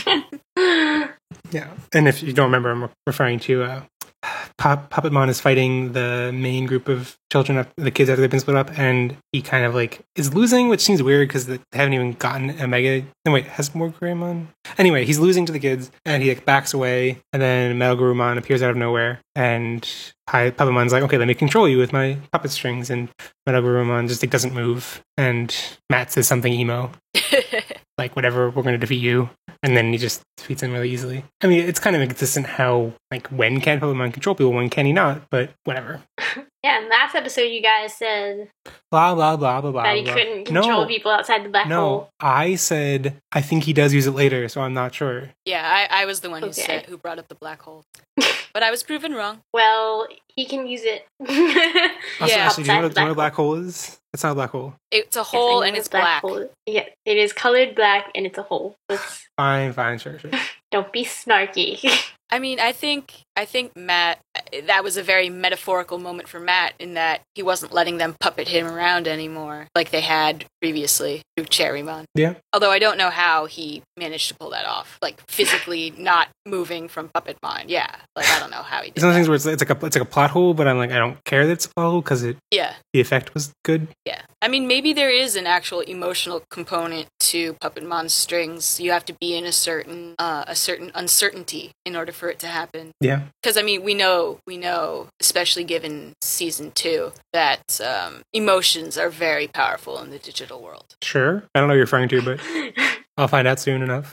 Yeah. And if you don't remember, I'm referring to uh, Pop- Puppetmon is fighting the main group of children, of the kids after they've been split up, and he kind of like is losing, which seems weird because they haven't even gotten a Mega. No, wait, has more Greymon? Anyway, he's losing to the kids, and he like backs away, and then Metal Garurumon appears out of nowhere, and Pi- Puppemon's like, okay, let me control you with my puppet strings, and Metal Garurumon just like doesn't move, and Matt says something emo, like whatever, we're going to defeat you. And then he just defeats him really easily. I mean, it's kind of inconsistent how, like, when can Pokemon control people, when can he not? But whatever. Yeah, and last episode you guys said Blah, blah, blah, blah, blah. that he blah. couldn't control no, people outside the black no, hole. I said I think he does use it later, so I'm not sure. Yeah, I, I was the one who Okay. said who brought up the black hole, but I was proven wrong. Well, he can use it. Also, Yeah. actually, do you know what, do you know what a Outside black hole is? It's not a black hole. It's a Yes, I hole know and what it's black black. hole is. Yeah, it is colored black and it's a hole. Let's, Fine, fine, sure, sure. don't be snarky. I mean, I think I think Matt, that was a very metaphorical moment for Matt in that he wasn't letting them puppet him around anymore like they had previously through Cherrymon. Yeah. Although I don't know how he managed to pull that off, like physically not moving from Puppetmon. Yeah, like I don't know how he did It's one of those that. things where it's, it's like a it's like a plot hole, but I'm like, I don't care that it's a plot hole because it Yeah, the effect was good. yeah. I mean, maybe there is an actual emotional component to Puppetmon's strings. You have to be in a certain uh, a certain uncertainty in order for it to happen. Yeah. Because I mean, we know, we know, especially given season two, that um, emotions are very powerful in the digital world. Sure. I don't know what you're referring to, but I'll find out soon enough.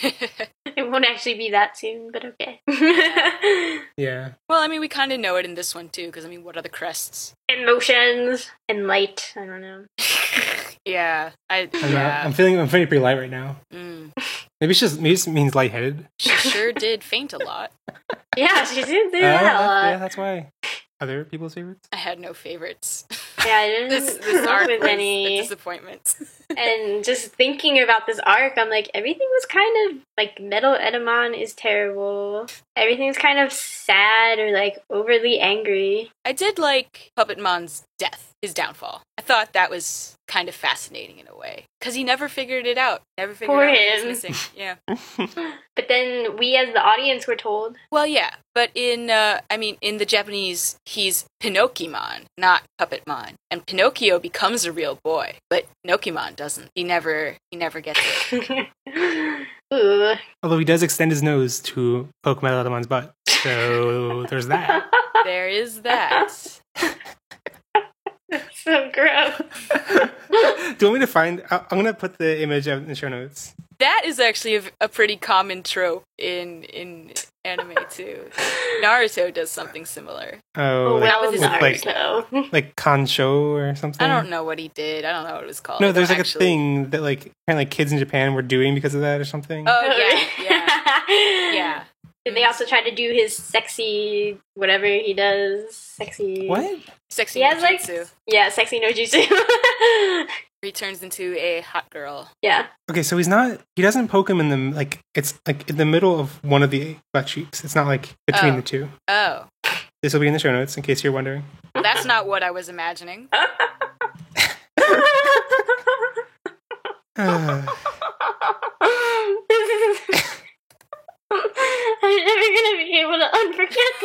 It won't actually be that soon, but okay. Yeah. Well, I mean, we kind of know it in this one too. Because I mean, what are the crests? Emotions and light. I don't know. Yeah, I I'm, yeah. not, I'm feeling I'm feeling pretty light right now. Mm. Maybe it's just maybe it just means lightheaded. She sure did faint a lot. Yeah, she did do Uh, that a yeah, lot. that's why. Other people's favorites? I had no favorites. Yeah, I didn't this this come arc up with was a any. disappointment. And just thinking about this arc, I'm like, everything was kind of like Metal Edamon is terrible. Everything's kind of sad or like overly angry. I did like Puppetmon's death, his downfall. I thought that was kind of fascinating in a way. Because he never figured it out. Never figured Poor out what he was him. missing. Yeah. But then we as the audience were told. Well, yeah. But in, uh, I mean, in the Japanese, he's Pinocchimon, not Puppetmon. And Pinocchio becomes a real boy. But Pinocchimon doesn't. He never, he never gets it. Ooh. Although he does extend his nose to poke Metal Edamon's butt. So there's that. There is that. So gross. Do you want me to find? I- I'm going to put the image out in the show notes. That is actually a, a pretty common trope in in anime too. Naruto does something similar. Oh, well, with his like, Naruto. like Kansho or something. I don't know what he did. I don't know what it was called. No, I there's don't like actually- a thing that like apparently kids in Japan were doing because of that or something. Oh yeah, yeah, yeah. And they also try to do his sexy whatever he does. Sexy. What? Sexy He has like ninjutsu. yeah, sexy no jutsu. He turns into a hot girl. yeah. Okay, so he's not. He doesn't poke him in the like. It's like in the middle of one of the butt cheeks. It's not like between Oh. the two. Oh, This will be in the show notes in case you're wondering. well, that's not what I was imagining. Uh, I'm never gonna be able to unforget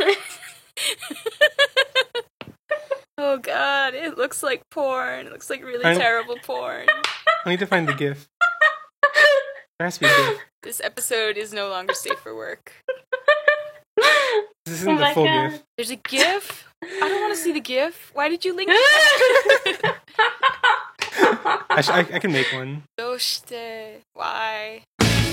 this. Oh god, it looks like porn. It looks like really I- terrible porn. I need to find the GIF. There has to be a GIF. This episode is no longer safe for work. This isn't Oh the my full God. GIF. There's a GIF? I don't want to see the GIF. Why did you link it? I, sh- I, I can make one. Doshite. Why?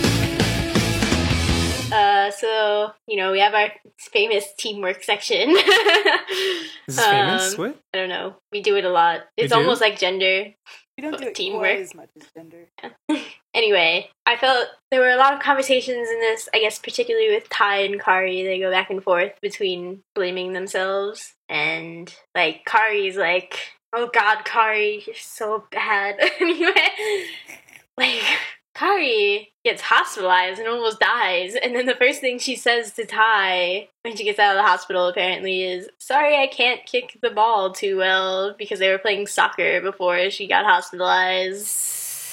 Uh, so you know we have our famous teamwork section. Is this famous? Um, What? I don't know. We do it a lot. We It's do? almost like gender. We don't do it Teamwork. quite as much as gender. Anyway, I felt there were a lot of conversations in this, I guess particularly with Tai and Kari. They go back and forth between blaming themselves and, like, Kari's like, oh god, Kari, you're so bad. Anyway, like, Kari gets hospitalized and almost dies, and then the first thing she says to Tai when she gets out of the hospital apparently is, sorry I can't kick the ball too well, because they were playing soccer before she got hospitalized.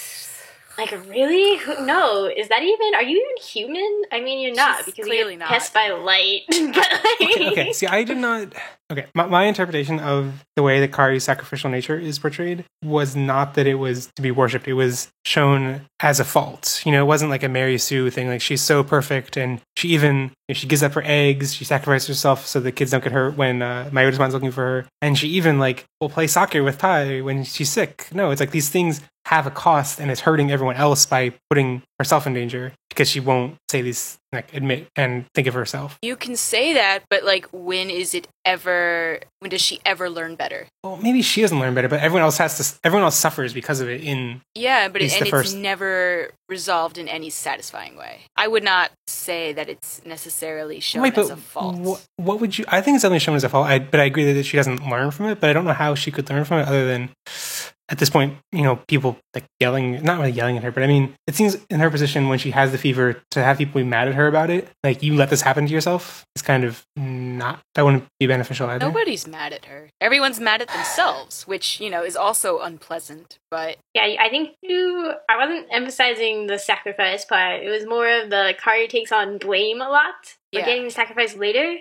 Like, really? Who- No. Is that even... Are you even human? I mean, you're not, She's because clearly you not. get pissed by light. But, like... Okay, okay. See, I did not. Okay, my, my interpretation of the way that Kari's sacrificial nature is portrayed was not that it was to be worshipped. It was shown as a fault. You know, it wasn't like a Mary Sue thing. Like, she's so perfect, and she even you know, she gives up her eggs. She sacrifices herself so the kids don't get hurt when uh, Mayoda's looking for her, and she even like will play soccer with Tai when she's sick. No, it's like these things have a cost, and it's hurting everyone else by putting herself in danger because she won't say these, like, admit and think of herself. You can say that, but like, when is it ever? When does she ever learn better? Well, maybe she doesn't learn better, but everyone else has to. Everyone else suffers because of it. In Yeah, but it, It's and the it's first- never resolved in any satisfying way. I would not say that it's necessarily shown Wait, as but a fault. What, what would you? I think it's definitely shown as a fault. I, but I agree that she doesn't learn from it. But I don't know how she could learn from it other than at this point, you know, people like yelling, not really yelling at her, but I mean, it seems in her position when she has the fever to have people be mad at her about it, like, you let this happen to yourself, is kind of not, that wouldn't be beneficial either. Nobody's mad at her. Everyone's mad at themselves, which, you know, is also unpleasant, but Yeah, I think you... I wasn't emphasizing the sacrifice part. It was more of the Kari takes on blame a lot for Yeah. getting sacrificed later.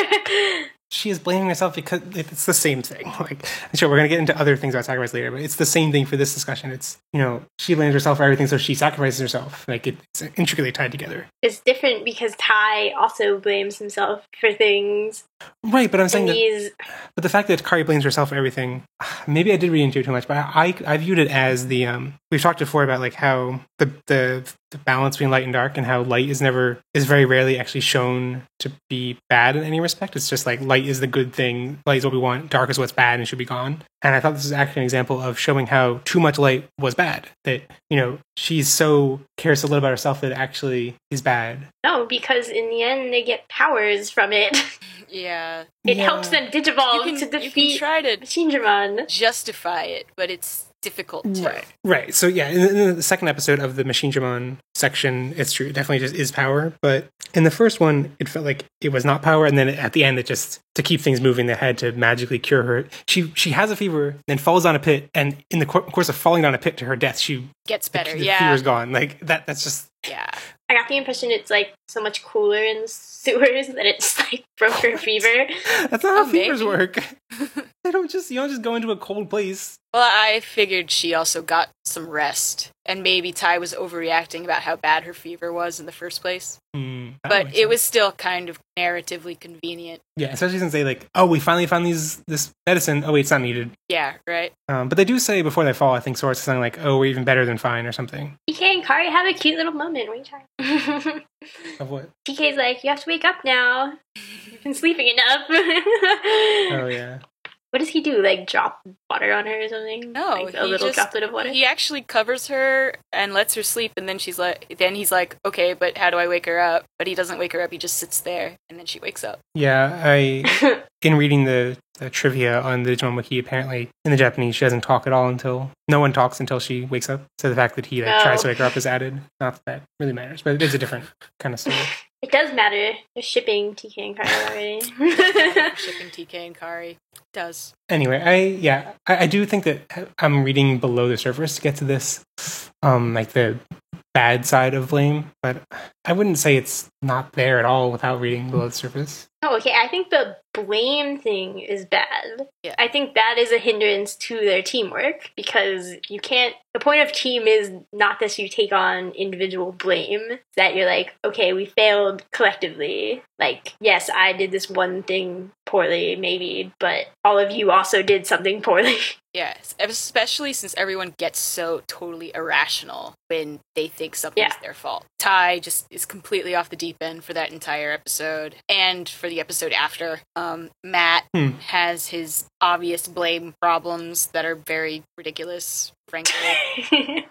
She is blaming herself because it's the same thing. Like, sure, we're going to get into other things about sacrifice later, but it's the same thing for this discussion. It's, you know, she blames herself for everything, so she sacrifices herself. Like, it's intricately tied together. It's different because Tai also blames himself for things. Right, but I'm saying And that, he's... but the fact that Kari blames herself for everything, maybe I did read into it too much, but I, I viewed it as the, um, we've talked before about like how the, the, the balance between light and dark and how light is never, is very rarely actually shown to be bad in any respect. It's just like light is the good thing, light is what we want, dark is what's bad and should be gone. And I thought this is actually an example of showing how too much light was bad. That, you know, she's so cares so little about herself that it actually is bad. No, because in the end they get powers from it. yeah. It Yeah. helps them digivolve You can, to you can defeat try to Shinjamon. justify it, but it's difficult to. Right. Right. So yeah, in, in the second episode of the Machine Dramon section, it's true. It definitely just is power. But in the first one, it felt like it was not power, and then at the end, it just to keep things moving, they had to magically cure her. She she has a fever, then falls down a pit, and in the cour- course of falling down a pit to her death, she Gets better, the, the yeah. fever's gone. Like that. That's just Yeah. I got the impression it's like so much cooler in the sewers that it just like broke her fever. that's not how Oh, fevers maybe. work. They don't just you don't just go into a cold place. Well, I figured she also got some rest, and maybe Tai was overreacting about how bad her fever was in the first place. Hmm. That but makes it sense. was still kind of narratively convenient. Yeah, especially since they like, oh, we finally found these this medicine. Oh, wait, it's not needed. Yeah, right? Um, but they do say before they fall, I think Sora says something like, oh, we're even better than fine or something. T K and Kari have a cute little moment. What are you talking? Of what? T K's like, you have to wake up now. You've been sleeping enough. Oh, yeah. What does he do? Like drop water on her or something? No, like a he little just- droplet of water. He actually covers her and lets her sleep, and then she's like, then he's like, okay, but how do I wake her up? But he doesn't wake her up. He just sits there, and then she wakes up. Yeah, I, in reading the, the trivia on the Digimon Wiki, apparently in the Japanese, she doesn't talk at all until, no one talks until she wakes up. So the fact that he like, No. tries to wake her up is added. Not that that really matters, but it is a different kind of story. It does matter. They're shipping T K and Kari already. Shipping T K and Kari does. Anyway, I yeah, I, I do think that I'm reading below the surface to get to this, um, like the bad side of blame, but I wouldn't say it's not there at all without reading below the surface. Oh, okay. I think the blame thing is bad. Yeah. I think that is a hindrance to their teamwork because you can't. The point of team is not that you take on individual blame. It's that you're like, okay, we failed collectively. Like, yes, I did this one thing poorly, maybe, but all of you also did something poorly. Yes, especially since everyone gets so totally irrational when they think something's Yeah. their fault. Ty just is completely off the deep end for that entire episode, and for the episode after. Um, Matt Hmm. has his obvious blame problems that are very ridiculous, frankly.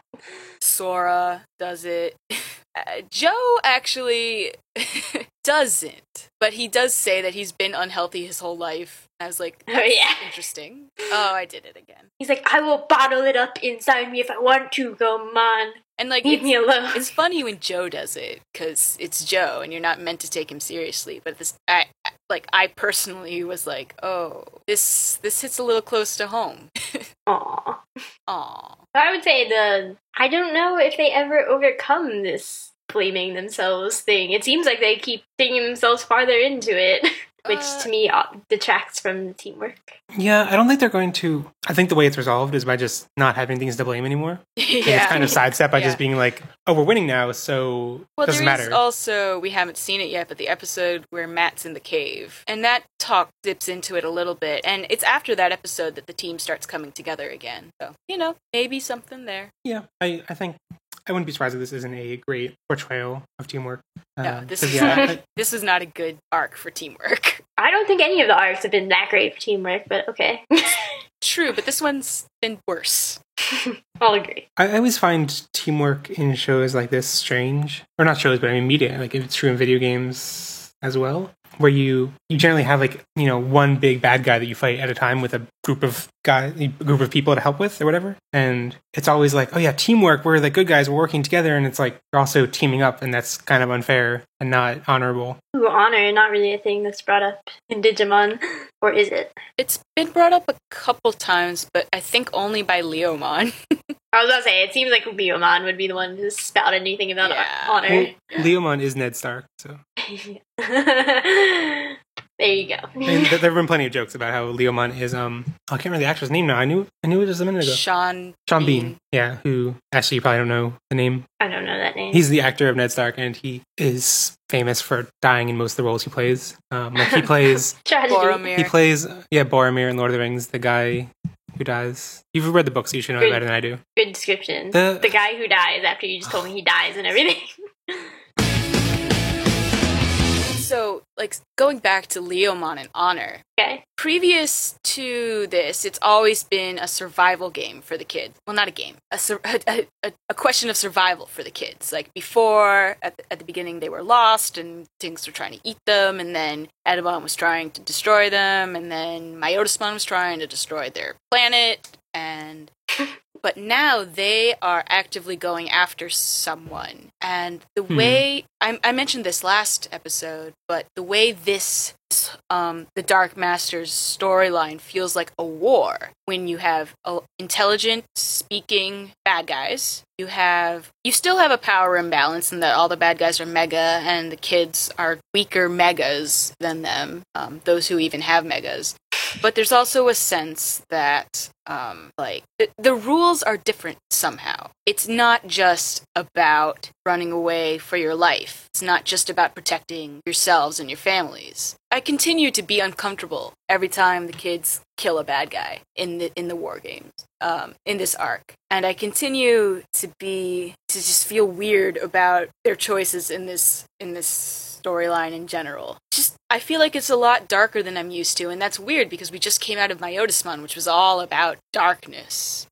Sora does it. Uh, Joe actually doesn't, but he does say that he's been unhealthy his whole life. I was like, Oh, that's yeah. interesting. Oh, I did it again. He's like, I will bottle it up inside me if I want to, go man. And like, Leave it's, me alone. it's funny when Joe does it because it's Joe, and you're not meant to take him seriously. But this, I I- like, I personally was like, oh, this this hits a little close to home. Aw. Aw. I would say the I don't know if they ever overcome this blaming themselves thing. It seems like they keep digging themselves farther into it, which Uh, to me uh, detracts from the teamwork. Yeah, I don't think they're going to. I think the way it's resolved is by just not having things to blame anymore. Like, yeah. It's kind of sidestep by Yeah. just being like, oh, we're winning now, so Well, it doesn't there is matter. also, we haven't seen it yet, but the episode where Matt's in the cave. And that talk dips into it a little bit. And it's after that episode that the team starts coming together again. So, you know, maybe something there. Yeah, I, I think I wouldn't be surprised if this isn't a great portrayal of teamwork. No, Um, this 'cause, is yeah, I- this is not a good arc for teamwork. I don't think any of the arcs have been that great for teamwork, but okay. True, but this one's been worse. I'll agree. I I always find teamwork in shows like this strange, or not shows, but I mean media. Like it's true in video games as well, where you you generally have like you know one big bad guy that you fight at a time with a group of guy, a group of people to help with or whatever. And it's always like, oh yeah, teamwork. We're the good guys. We're working together, and it's like you're also teaming up, and that's kind of unfair and not honorable. Ooh, honor, not really a thing that's brought up in Digimon. Or is it? It's been brought up a couple times, but I think only by Leomon. I was about to say, it seems like Leomon would be the one to spout anything about Yeah. honor. Well, Yeah. Leomon is Ned Stark, so There you go. and th- there have been plenty of jokes about how Leomon is um I can't remember the actor's name now. I knew I knew it just a minute ago. Sean Sean Bean, yeah, who actually you probably don't know the name. I don't know that name. He's the actor of Ned Stark, and he is famous for dying in most of the roles he plays. Um, like he plays, Tragedy. Boromir. he plays, yeah, Boromir in Lord of the Rings, the guy who dies. You've read the books, so you should know Good. better than I do. Good description. The- The, guy who dies after you just told me he dies and everything. So, like, going back to Leomon and Honor, Okay. previous to this, it's always been a survival game for the kids. Well, not a game, a, sur- a, a, a question of survival for the kids. Like, before, at the, at the beginning, they were lost, and things were trying to eat them, and then Edamon was trying to destroy them, and then Myotismon was trying to destroy their planet, and... But now they are actively going after someone. And the Hmm. way, I, I mentioned this last episode, but the way this, um, the Dark Master's storyline feels like a war. When you have uh, intelligent, speaking bad guys, you have, you still have a power imbalance in that all the bad guys are mega and the kids are weaker megas than them, um, those who even have megas. But there's also a sense that um, like the, the rules are different somehow. It's not just about running away for your life. It's not just about protecting yourselves and your families. I continue to be uncomfortable every time the kids kill a bad guy in the in the war games, um, in this arc, and I continue to be to just feel weird about their choices in this in this storyline in general. Just I feel like it's a lot darker than I'm used to, and that's weird because we just came out of Myotismon, which was all about darkness.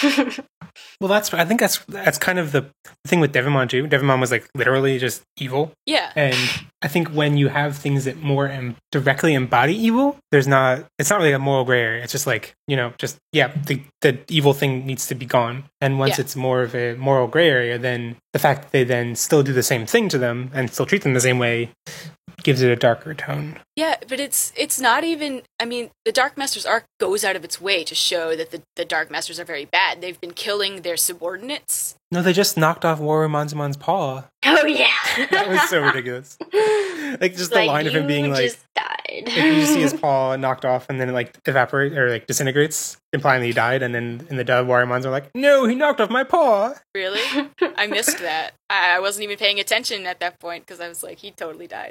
Well, that's I think that's that's kind of the thing with Devimon too. Devimon was like literally just evil. Yeah. And I think when you have things that more em- directly embody evil, there's not it's not really a moral gray area. It's just like, you know, just yeah, the the evil thing needs to be gone. And once Yeah. it's more of a moral gray area, then the fact that they then still do the same thing to them and still treat them the same way gives it a darker tone. Yeah, but it's it's not even. I mean, the Dark Masters arc goes out of its way to show that the, the Dark Masters are very bad. They've been killing their subordinates. No, they just knocked off Warumanzamon's paw. Oh yeah, That was so ridiculous. Like just the Like, line of him you being like, just died. like you just see his paw knocked off and then it like evaporates or like disintegrates, implying that he died. And then in the dub, Warumans are like, "No, he knocked off my paw." Really? I missed that. I, I wasn't even paying attention at that point because I was like, he totally died.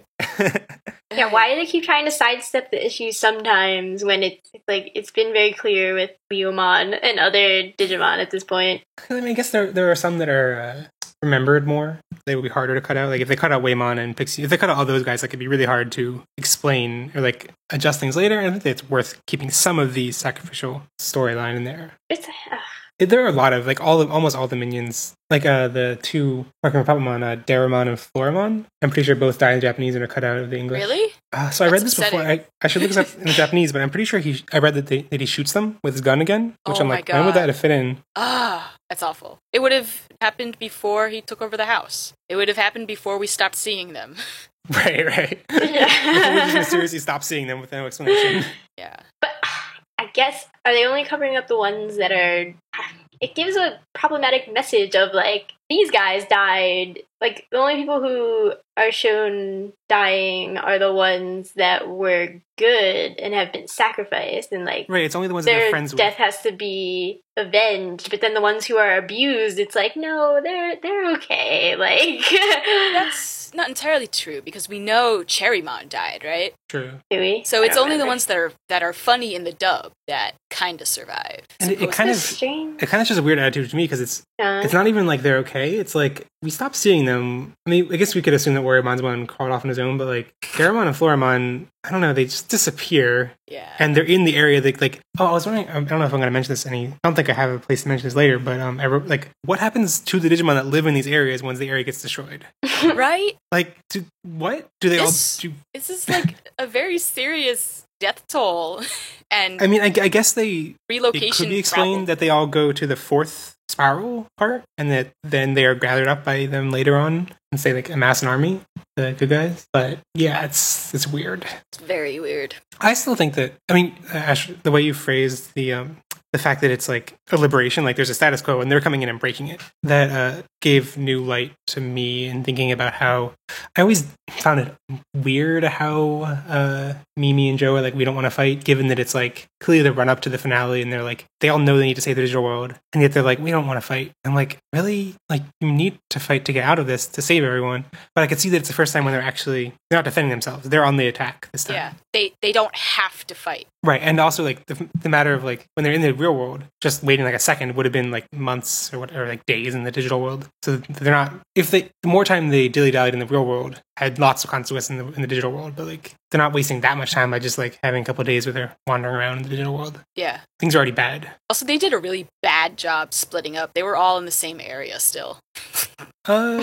Yeah, why do they keep trying to sidestep the issue sometimes when it's like it's been very clear with Leomon and other Digimon at this point? I mean, I guess there there are some that are uh, remembered more. They would be harder to cut out. Like if they cut out Waymon and Pixie, if they cut out all those guys, like it'd be really hard to explain or like adjust things later. And I think it's worth keeping some of the sacrificial storyline in there. It's uh, There are a lot of like all of almost all the minions, like uh the two working with Puppetmon, uh, Daramon and Floramon. I'm pretty sure both die in Japanese and are cut out of the English. Really? Uh, so I read That's this before. I, I should look this up in the Japanese, but I'm pretty sure he. I read that they, that he shoots them with his gun again, which Oh I'm my like, when would God. that have fit in? Ah, that's awful. It would have happened before he took over the house. It would have happened before we stopped seeing them. Right, right. Before we just mysteriously stop seeing them with no explanation. Yeah. but I guess are they only covering up the ones that are? It gives a problematic message of like these guys died. Like the only people who are shown dying are the ones that were good and have been sacrificed, and like Right, it's only the ones that their they're friends death with. has to be avenged. But then the ones who are abused, it's like no, they're they're okay. Like That's not entirely true because we know Cherrymon died, right? True. do we? So I it's don't only the remember. ones that are that are funny in the dub that kind of survive. And it, it supposedly. kind of That's strange. it kind of shows a weird attitude to me because it's Uh, it's not even like they're okay. It's like we stopped seeing them. I mean, I guess we could assume that Warumanzamon crawled off on his own, but like Garamon and Floramon, I don't know, they just disappear. Yeah. And they're in the area that, like, oh, I was wondering, I don't know if I'm going to mention this any, I don't think I have a place to mention this later, but, um, I wrote, like, what happens to the Digimon that live in these areas once the area gets destroyed? Right? Like, do, what? Do they This- all, do, This is like a very serious death toll and I mean, I, I guess they, it relocation could be explained travel. that they all go to the fourth spiral part, and that then they are gathered up by them later on, and say, like, amass an army, the good guys. But, yeah, it's, it's weird. It's very weird. I still think that, I mean, Ash, the way you phrased the um, the fact that it's like a liberation, like there's a status quo and they're coming in and breaking it, that uh, gave new light to me in thinking about how I always found it weird how uh, Mimi and Joe are like, we don't want to fight, given that it's like clearly the run up to the finale and they're like, they all know they need to save the digital world, and yet they're like, we don't want to fight. I'm like, really? Like, you need to fight to get out of this to save everyone. But I could see that it's the first time when they're actually, they're not defending themselves. They're on the attack this time. Yeah. They they don't have to fight. Right, and also like the, the matter of like when they're in the real world, just waiting like a second would have been like months or whatever, like days in the digital world. So they're not. If they the more time they dilly dallied in the real world, had lots of consequences in the in the digital world, but like they're not wasting that much time by just like having a couple of days where they're wandering around in the digital world. Yeah. Things are already bad. Also, they did a really bad job splitting up. They were all in the same area still. Uh,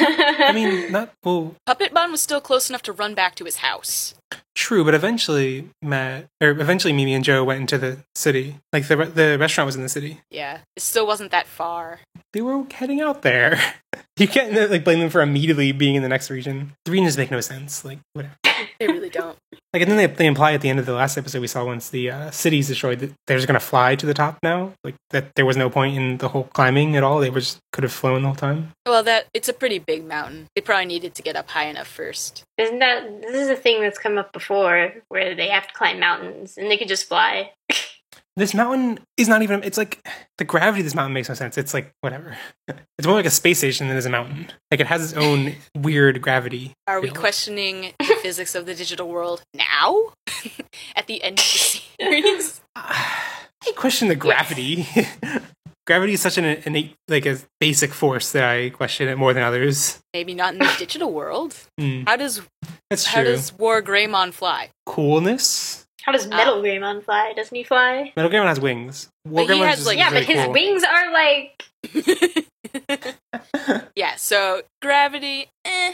I mean, not well. Puppetmon was still close enough to run back to his house. True, but eventually Matt or eventually Mimi and Joe went into the city. Like the re- the restaurant was in the city. Yeah. It still wasn't that far. They were heading out there. You can't like blame them for immediately being in the next region. The regions make no sense. Like whatever. They really don't. Like and then they they imply at the end of the last episode we saw once the uh, city's destroyed that they're just gonna fly to the top now. Like that there was no point in the whole climbing at all. They were just could have flown the whole time. Well, that it's a pretty big mountain. They probably needed to get up high enough first. Isn't that this is a thing that's come up before where they have to climb mountains and they could just fly? This mountain is not even, it's like, the gravity of this mountain makes no sense. It's like, whatever. It's more like a space station than it is a mountain. Like, it has its own weird gravity. Are we field. questioning the physics of the digital world now? At the end of the series? I question the gravity. Gravity is such an innate, like, a basic force that I question it more than others. Maybe not in the digital world. Mm. How does That's how true. does War Greymon fly? Coolness? How does Metal Uh, Greymon fly? Doesn't he fly? Metal Greymon has wings. War But he Greymon has, is like- Yeah, really but his cool. wings are like. Yeah, so gravity, eh.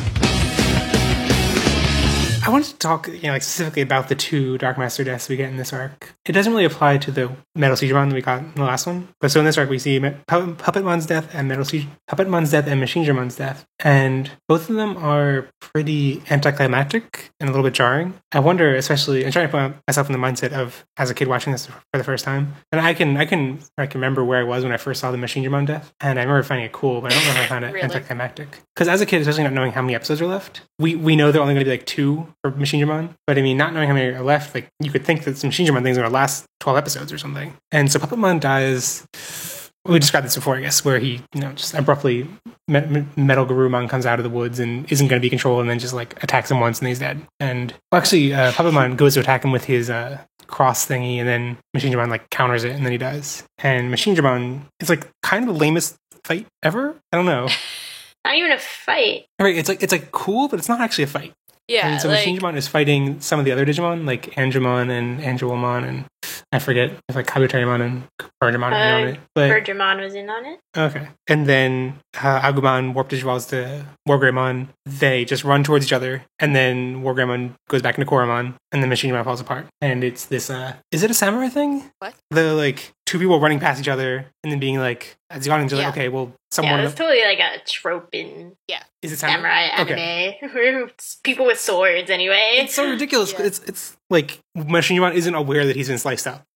I wanted to talk, you know, like specifically about the two Dark Master deaths we get in this arc. It doesn't really apply to the Metal Siegemon that we got in the last one, but so in this arc we see Me- Pu- Puppetmon's death and Metal Siege- Puppetmon's death and Machinegermon's death, and both of them are pretty anticlimactic and a little bit jarring. I wonder, especially, I'm trying to put myself in the mindset of as a kid watching this for the first time, and I can, I can, I can remember where I was when I first saw the Machinegermon death, and I remember finding it cool, but I don't know if I found it Really? anticlimactic. Because as a kid, especially not knowing how many episodes are left, we we know there are only going to be like two for Machinegermon, but I mean, not knowing how many are left, like you could think that some Machinegermon things are going to last twelve episodes or something. And so Puppetmon dies. We described this before, I guess, where he, you know, just abruptly Me- Me- Metal Garurumon comes out of the woods and isn't going to be controlled, and then just like attacks him once and he's dead. And well, actually, uh, Puppetmon goes to attack him with his uh, cross thingy, and then Machinegermon like counters it, and then he dies. And Machinegermon is like kind of the lamest fight ever. I don't know. Not even a fight. Right, it's like it's like cool, but it's not actually a fight. Yeah, And so like, Machinegermon is fighting some of the other Digimon, like Angemon and Angelmon, and I forget, if like Kabuterimon and Bergemon are in on Uh, it. But Bergermon was in on it. okay, and then uh, Agumon warp Digivolves to Wargreymon. They just run towards each other, and then Wargreymon goes back into Koromon, and then Machinegermon falls apart. And it's this, uh, is it a samurai thing? What? The like two people running past each other, and then being like, as the audience, you're Yeah. like, okay, well, Yeah, someone it's totally like a trope in is it samurai? samurai Okay. anime. It's people with swords, anyway. It's so ridiculous. Yeah. It's it's like Machinegermon isn't aware that he's been sliced up.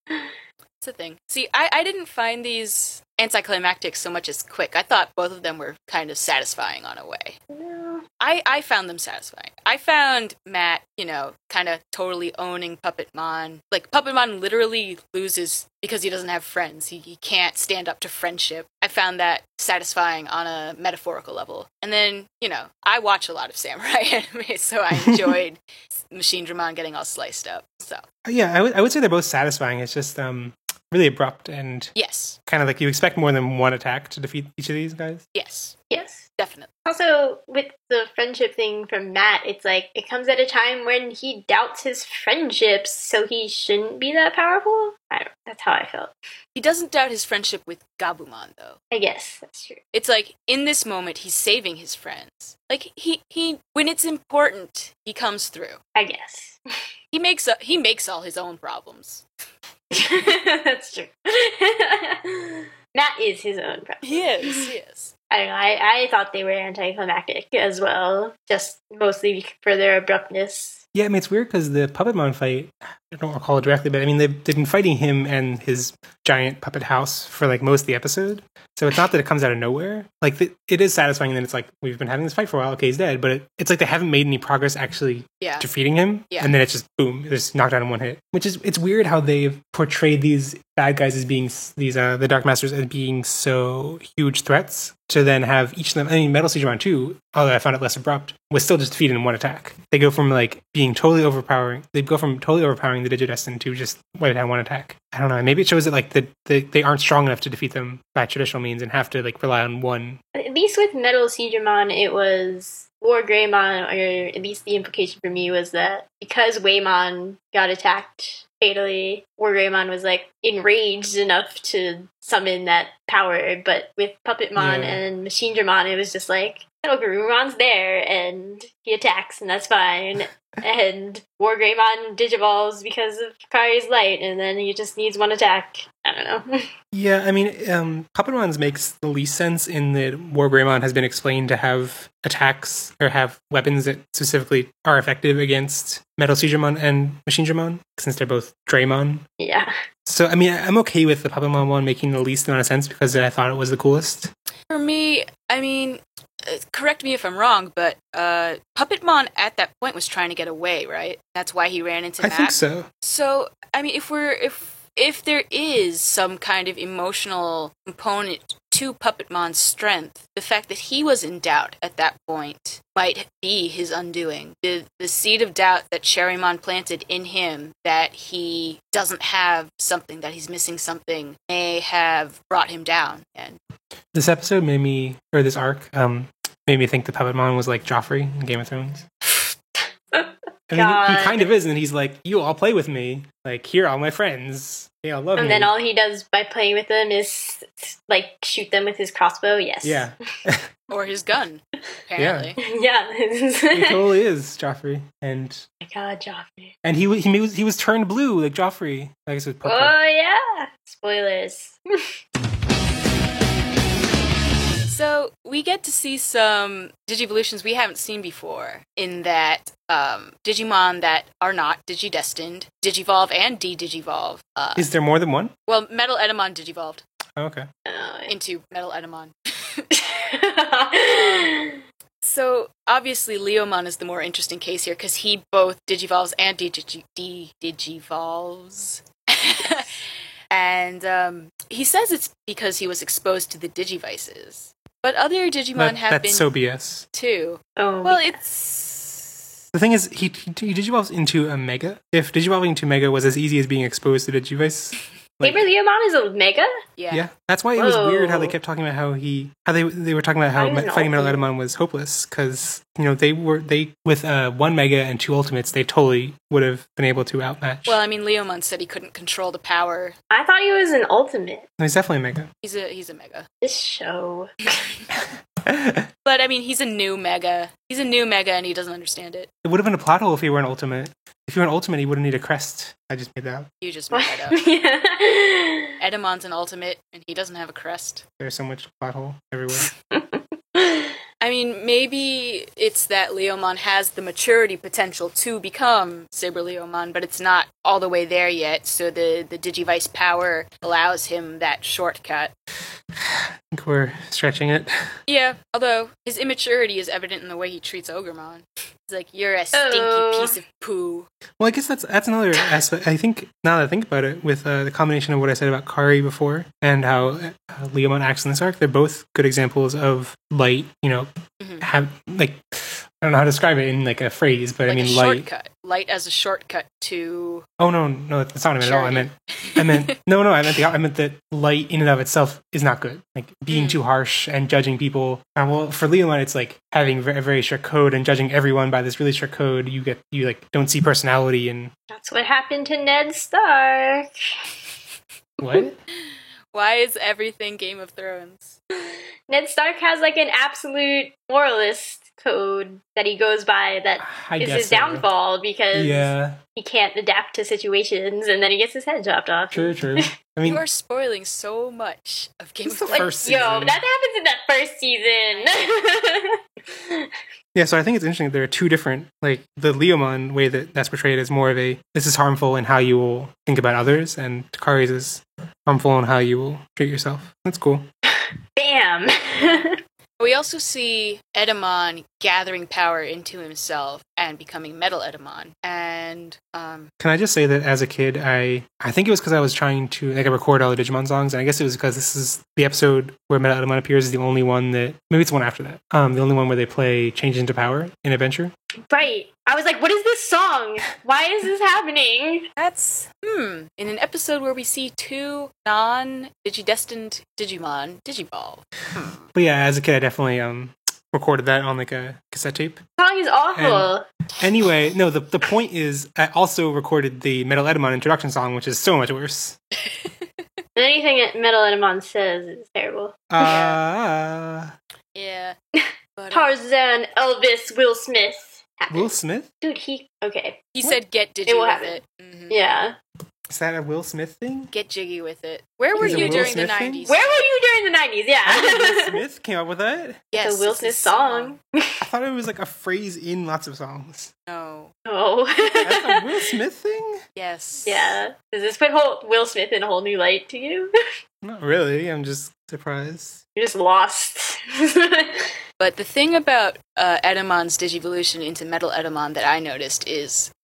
It's a thing. See, I, I didn't find these anticlimactic so much as quick. I thought both of them were kind of satisfying on a way. No. I, I found them satisfying. I found Matt, you know, kind of totally owning Puppetmon. Like, Puppetmon literally loses because he doesn't have friends. He, he can't stand up to friendship. I found that satisfying on a metaphorical level. And then, you know, I watch a lot of samurai anime, so I enjoyed Machinegermon getting all sliced up. So, Yeah, I would I would say they're both satisfying. It's just um really abrupt and yes. kind of like you expect more than one attack to defeat each of these guys. Yes. Yes. Definitely. Also, with the friendship thing from Matt, it's like it comes at a time when he doubts his friendships, so he shouldn't be that powerful. I don't. That's how I felt. He doesn't doubt his friendship with Gabumon, though. I guess that's true. It's like, in this moment, he's saving his friends. Like, he, he when it's important, he comes through. I guess. He makes, a, he makes all his own problems. That's true. Matt is his own problem. He is, he is. I don't know. I, I thought they were anticlimactic as well, just mostly for their abruptness. Yeah, I mean it's weird because the Puppetmon fight, I don't recall it directly, but I mean they've, they've been fighting him and his giant puppet house for like most of the episode. So it's not that it comes out of nowhere. Like the, it is satisfying that it's like we've been having this fight for a while. Okay, he's dead, but it, it's like they haven't made any progress actually Yeah. defeating him. Yeah. And then it's just boom, it's knocked out in one hit. Which is it's weird how they've portrayed these bad guys as being s- these uh the Dark Masters as being so huge threats. To then have each of them, I mean, Metal Siegemon two, although I found it less abrupt, was still just defeated in one attack. They go from like being totally overpowering, they go from totally overpowering the Digidestin to just wipe it out in one attack. I don't know. Maybe it shows that like the, the they aren't strong enough to defeat them by traditional means and have to like rely on one. At least with Metal Siegemon, it was War Greymon, or at least the implication for me was that because Waymon got attacked fatally, War Greymon was like enraged enough to summon that power. But with Puppetmon Yeah. and Machinegermon, it was just like Metal Garurumon's there and he attacks and that's fine. And War Greymon digivolves because of Kari's light, and then he just needs one attack. I don't know. Yeah, I mean, um, Puppetmon's makes the least sense in that War Greymon has been explained to have attacks or have weapons that specifically are effective against Metal Siegemon and Machinegermon, since they're both Draymon. Yeah. So, I mean, I'm okay with the Puppetmon one making the least amount of sense because I thought it was the coolest. For me, I mean, uh, correct me if I'm wrong, but uh, Puppetmon at that point was trying to get away, right? That's why he ran into I Matt. think so. So, I mean, if we're if if there is some kind of emotional component to Puppetmon's strength, the fact that he was in doubt at that point might be his undoing. The the seed of doubt that Sherrymon planted in him, that he doesn't have something, that he's missing something, may have brought him down. And This episode made me, or this arc, um, made me think the Puppetmon was like Joffrey in Game of Thrones. I mean, he, he kind of is, and he's like, you all play with me. Like, here are all my friends. They all love And me. then all he does by playing with them is, like, shoot them with his crossbow, yes. Yeah. or his gun, apparently. Yeah. He totally is Joffrey. And My God, Joffrey. and he, wa- he, was, he was turned blue like Joffrey. I guess it was purple. Oh, yeah. Spoilers. So we get to see some Digivolutions we haven't seen before, in that um, Digimon that are not Digidestined, Digivolve and De-Digivolve. Uh, Is there more than one? well, Metal Edamon Digivolved Oh, okay. Oh, into Metal Edamon. So obviously Leomon is the more interesting case here, because he both Digivolves and De-Digi- De-Digivolves. And um, he says it's because he was exposed to the Digivices. But other Digimon That- have that's been so B S. too. oh, Well, it's... The thing is, he, he, he digivolves into a Mega. If digivolving into Mega was as easy as being exposed to Digivice, like, Saber Leomon is a mega? Yeah. yeah, that's why it was weird how they Whoa. kept talking about how he, how they they were talking about how Why is me- it fighting Metal ultimate? Edamon was hopeless because you know they were they with uh, one Mega and two Ultimates they totally would have been able to outmatch. Well, I mean, Leomon said he couldn't control the power. I thought he was an ultimate. he's definitely a Mega. He's a he's a mega. This show. But I mean, he's a new mega. He's a new mega, and he doesn't understand it. It would have been a plot hole if he were an Ultimate. If you were an Ultimate, he wouldn't need a crest. I just made that up. You just made that up. Yeah. Edamon's an ultimate, and he doesn't have a crest. There's so much plot hole everywhere. I mean, maybe it's that Leomon has the maturity potential to become Saber Leomon, but it's not all the way there yet, so the, the Digivice power allows him that shortcut. I think we're stretching it. Yeah, although his immaturity is evident in the way he treats Ogremon. He's like, you're a stinky Oh. piece of poo. Well, I guess that's that's another aspect. I think now that I think about it, with uh, the combination of what I said about Kari before and how uh, Leomon acts in this arc, they're both good examples of light. You know, Mhm. have like I don't know how to describe it in like a phrase, but Like I a mean light. shortcut. Light as a shortcut to... Oh no, no, that's not what I meant at all. I Maturity. meant, I meant no, no, I meant the, I meant that light in and of itself is not good. Like being Mm. too harsh and judging people. Uh, well, for Leomon, it's like having very, very strict code and judging everyone by this really strict code. You get you like don't see personality and That's what happened to Ned Stark. what? Why is everything Game of Thrones? Ned Stark has like an absolute moralist code that he goes by that I is guess his so. downfall because Yeah, he can't adapt to situations and then he gets his head chopped off. true, true. I mean, You are spoiling so much of Game It's of the Thrones. first Yo, season. that happens in that first season. yeah. So I think it's interesting that there are two different, like the Leomon way that that's portrayed as more of a this is harmful in how you will think about others, and Takari's is harmful in how you will treat yourself. That's cool. Bam. We also see Edamon gathering power into himself and becoming Metal Edamon. And, um, Can I just say that as a kid, I I think it was because I was trying to like I record all the Digimon songs, and I guess it was because this is the episode where Metal Edamon appears is the only one that maybe it's the one after that. Um, the only one where they play Change into Power in Adventure. Right. I was like, what is this song? Why is this happening? that's, hmm, in an episode where we see two non-Digidestined Digimon Digivolve. But yeah, as a kid, I definitely um recorded that on like a cassette tape. The song is awful. Anyway, no, the the point is I also recorded the Metal Edamon introduction song, which is so much worse. Anything that Metal Edamon says is terrible. Uh, Yeah. But, uh, Tarzan, Elvis, Will Smith. Will Smith? Dude, he... Okay. he said get Digi It will with happen. it. Mhm. Yeah. Is that a Will Smith thing? Get jiggy with it. Where were Is it you Will during the Smith thing? nineties? Where were you during the nineties? I think Will Yeah. Smith came up with that. Yes, the Will it's a Smith song. I thought it was like a phrase in lots of songs. No. Oh. That's a Will Smith thing? Yes. Yeah. Does this put whole Will Smith in a whole new light to you? Not really. I'm just surprised. You're just lost. But the thing about uh, Edamon's Digivolution into Metal Edamon that I noticed is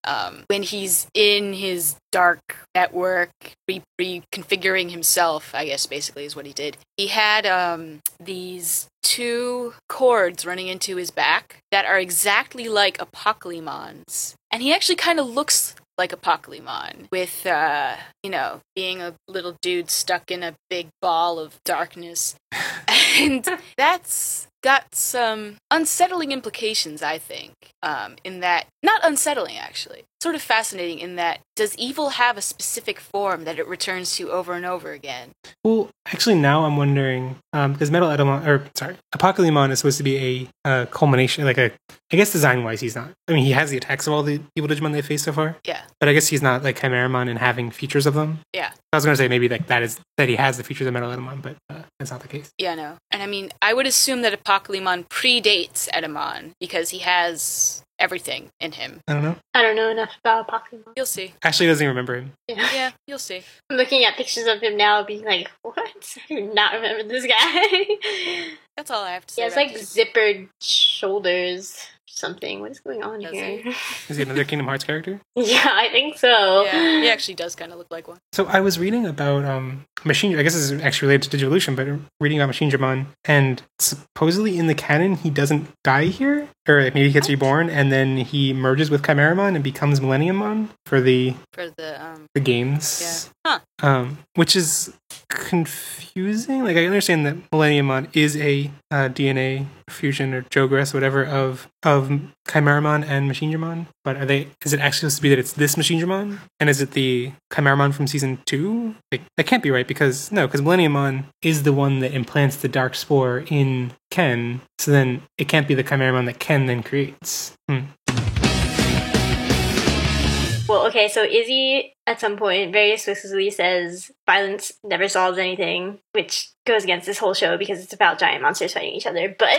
um, when he's in his dark network, re- reconfiguring himself, I guess basically is what he did. He had um, these two cords running into his back that are exactly like Apocalymons. And he actually kind of looks like Apocalymon, with, uh, you know, being a little dude stuck in a big ball of darkness. And that's got some unsettling implications, I think, um, in that, not unsettling, actually, sort of fascinating in that, does evil have a specific form that it returns to over and over again? Well, actually, now I'm wondering, um, because Metal Edamon, or sorry, Apocalymon is supposed to be a uh, culmination, like a, I guess design-wise, he's not. I mean, he has the attacks of all the evil Digimon they've faced so far. Yeah. But I guess he's not like Chimeramon and having features of them. Yeah. I was going to say maybe like that is that he has the features of Metal Edamon, but uh, that's not the case. Yeah, no. And I mean, I would assume that Apocalymon predates Edamon because he has everything in him. I don't know. I don't know enough about Pokemon. You'll see. Ashley doesn't even remember him. Yeah. Yeah, you'll see. I'm looking at pictures of him now, being like, "What? I do not remember this guy." That's all I have to He say. has about like this. zippered shoulders. Something. What is going on Does here? he? Is he another Kingdom Hearts character? Yeah, I think so. Yeah, he actually does kind of look like one. So I was reading about um, Machine. I guess this is actually related to Digivolution, but reading about Machine Dramon, and supposedly in the canon he doesn't die here, or like maybe he gets reborn, and then he merges with Chimeramon and becomes Millenniummon for the For the, um, the games. yeah. Huh. Um, which is confusing. Like I understand that Millenniummon is a uh, D N A fusion or Jogress, whatever, of of Chimeramon and Machine Dramon. But are they? Is it actually supposed to be that it's this Machine Dramon? And is it the Chimeramon from season two? Like, that can't be right because no, because Millenniummon is the one that implants the dark spore in Ken. So then it can't be the Chimeramon that Ken then creates. Hmm. Well, okay, so Izzy at some point very explicitly says violence never solves anything, which goes against this whole show because it's about giant monsters fighting each other. But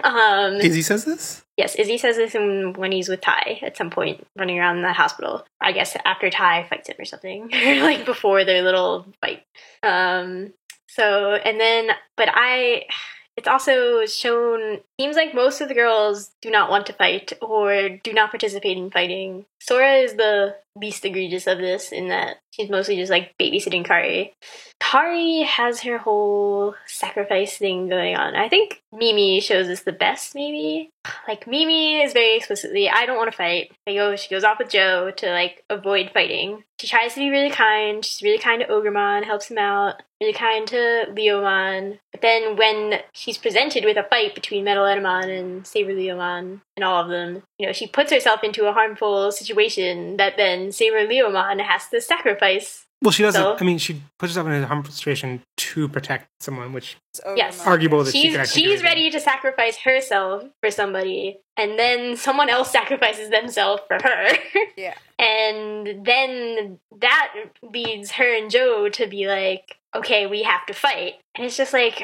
um Izzy says this? yes, Izzy says this in, when he's with Ty at some point running around the hospital. I guess after Ty fights him or something. Or like before their little fight. Um so and then but I it's also shown, seems like most of the girls do not want to fight or do not participate in fighting. Sora is the least egregious of this in that she's mostly just like babysitting Kari. Kari has her whole sacrifice thing going on. I think Mimi shows us the best, maybe. Like, Mimi is very explicitly, I don't want to fight. They go, she goes off with Joe to, like, avoid fighting. She tries to be really kind. She's really kind to Ogremon, helps him out. Really kind to Leomon. But then when she's presented with a fight between Metal Edamon and Saber Leomon and all of them, you know, she puts herself into a harmful situation that then Saber Leomon has to sacrifice. Well, she doesn't. So- I mean, she puts herself in a harmful situation to protect someone, which Yes. arguable that she She's could actually do she's it. ready to sacrifice herself for somebody, and then someone else sacrifices themselves for her. Yeah. And then that leads her and Joe to be like, okay, we have to fight. And it's just like,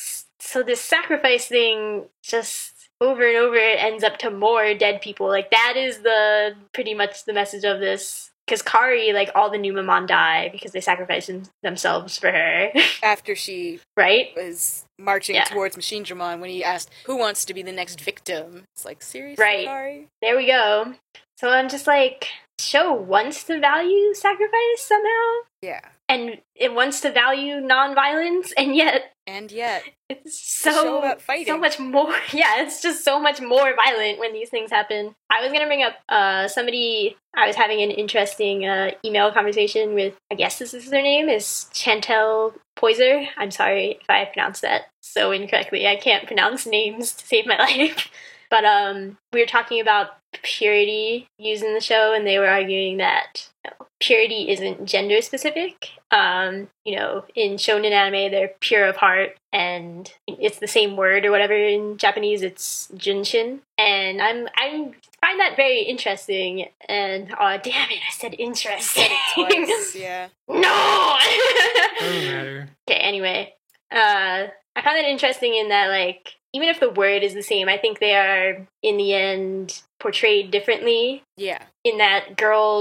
so this sacrifice thing just over and over ends up to more dead people. Like, that is the pretty much the message of this. Because Kari, like, all the Numamon die because they sacrificed them- themselves for her. After she Right? was marching Yeah. towards Machine Dramon, when he asked, who wants to be the next victim? It's like, seriously, Right. Kari? There we go. So I'm just like, show wants to value sacrifice somehow, Yeah. and it wants to value nonviolence, and yet And yet, it's a show so about fighting. so much more. Yeah, it's just so much more violent when these things happen. I was gonna bring up uh, somebody. I was having an interesting uh, email conversation with. I guess this is their name is Chantel Poiser. I'm sorry if I pronounced that so incorrectly. I can't pronounce names to save my life. But um, we were talking about purity used in the show, and they were arguing that you know, purity isn't gender specific. Um, you know, in shonen anime, they're pure of heart, and it's the same word or whatever in Japanese. It's junshin, and I'm I find that very interesting. And oh damn it, I said interesting. twice, yeah. No. Doesn't matter. Okay. Anyway, uh, I found it interesting in that like. Even if the word is the same, I think they are, in the end, portrayed differently. Yeah. In that girls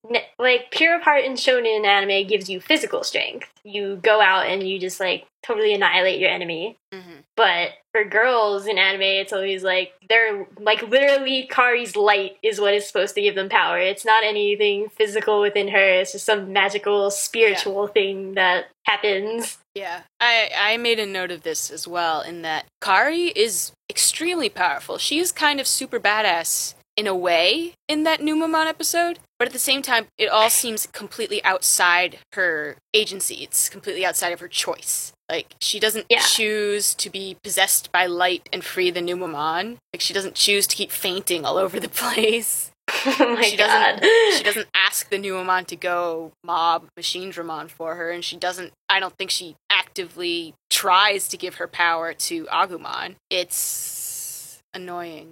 ne- like pure heart in shonen anime gives you physical strength. You go out and you just like totally annihilate your enemy. Mm-hmm. But for girls in anime, it's always like they're like literally Kari's light is what is supposed to give them power. It's not anything physical within her. It's just some magical spiritual yeah. thing that happens. Yeah, I, I made a note of this as well, in that Kari is extremely powerful. She is kind of super badass in a way in that Numamon episode, but at the same time, it all seems completely outside her agency. It's completely outside of her choice. Like, she doesn't yeah. choose to be possessed by light and free the Numamon. Like, she doesn't choose to keep fainting all over the place. Oh my she god. Doesn't, she doesn't ask the Numamon to go mob Machinedramon for her, and she doesn't, I don't think she actively tries to give her power to Agumon. It's annoying.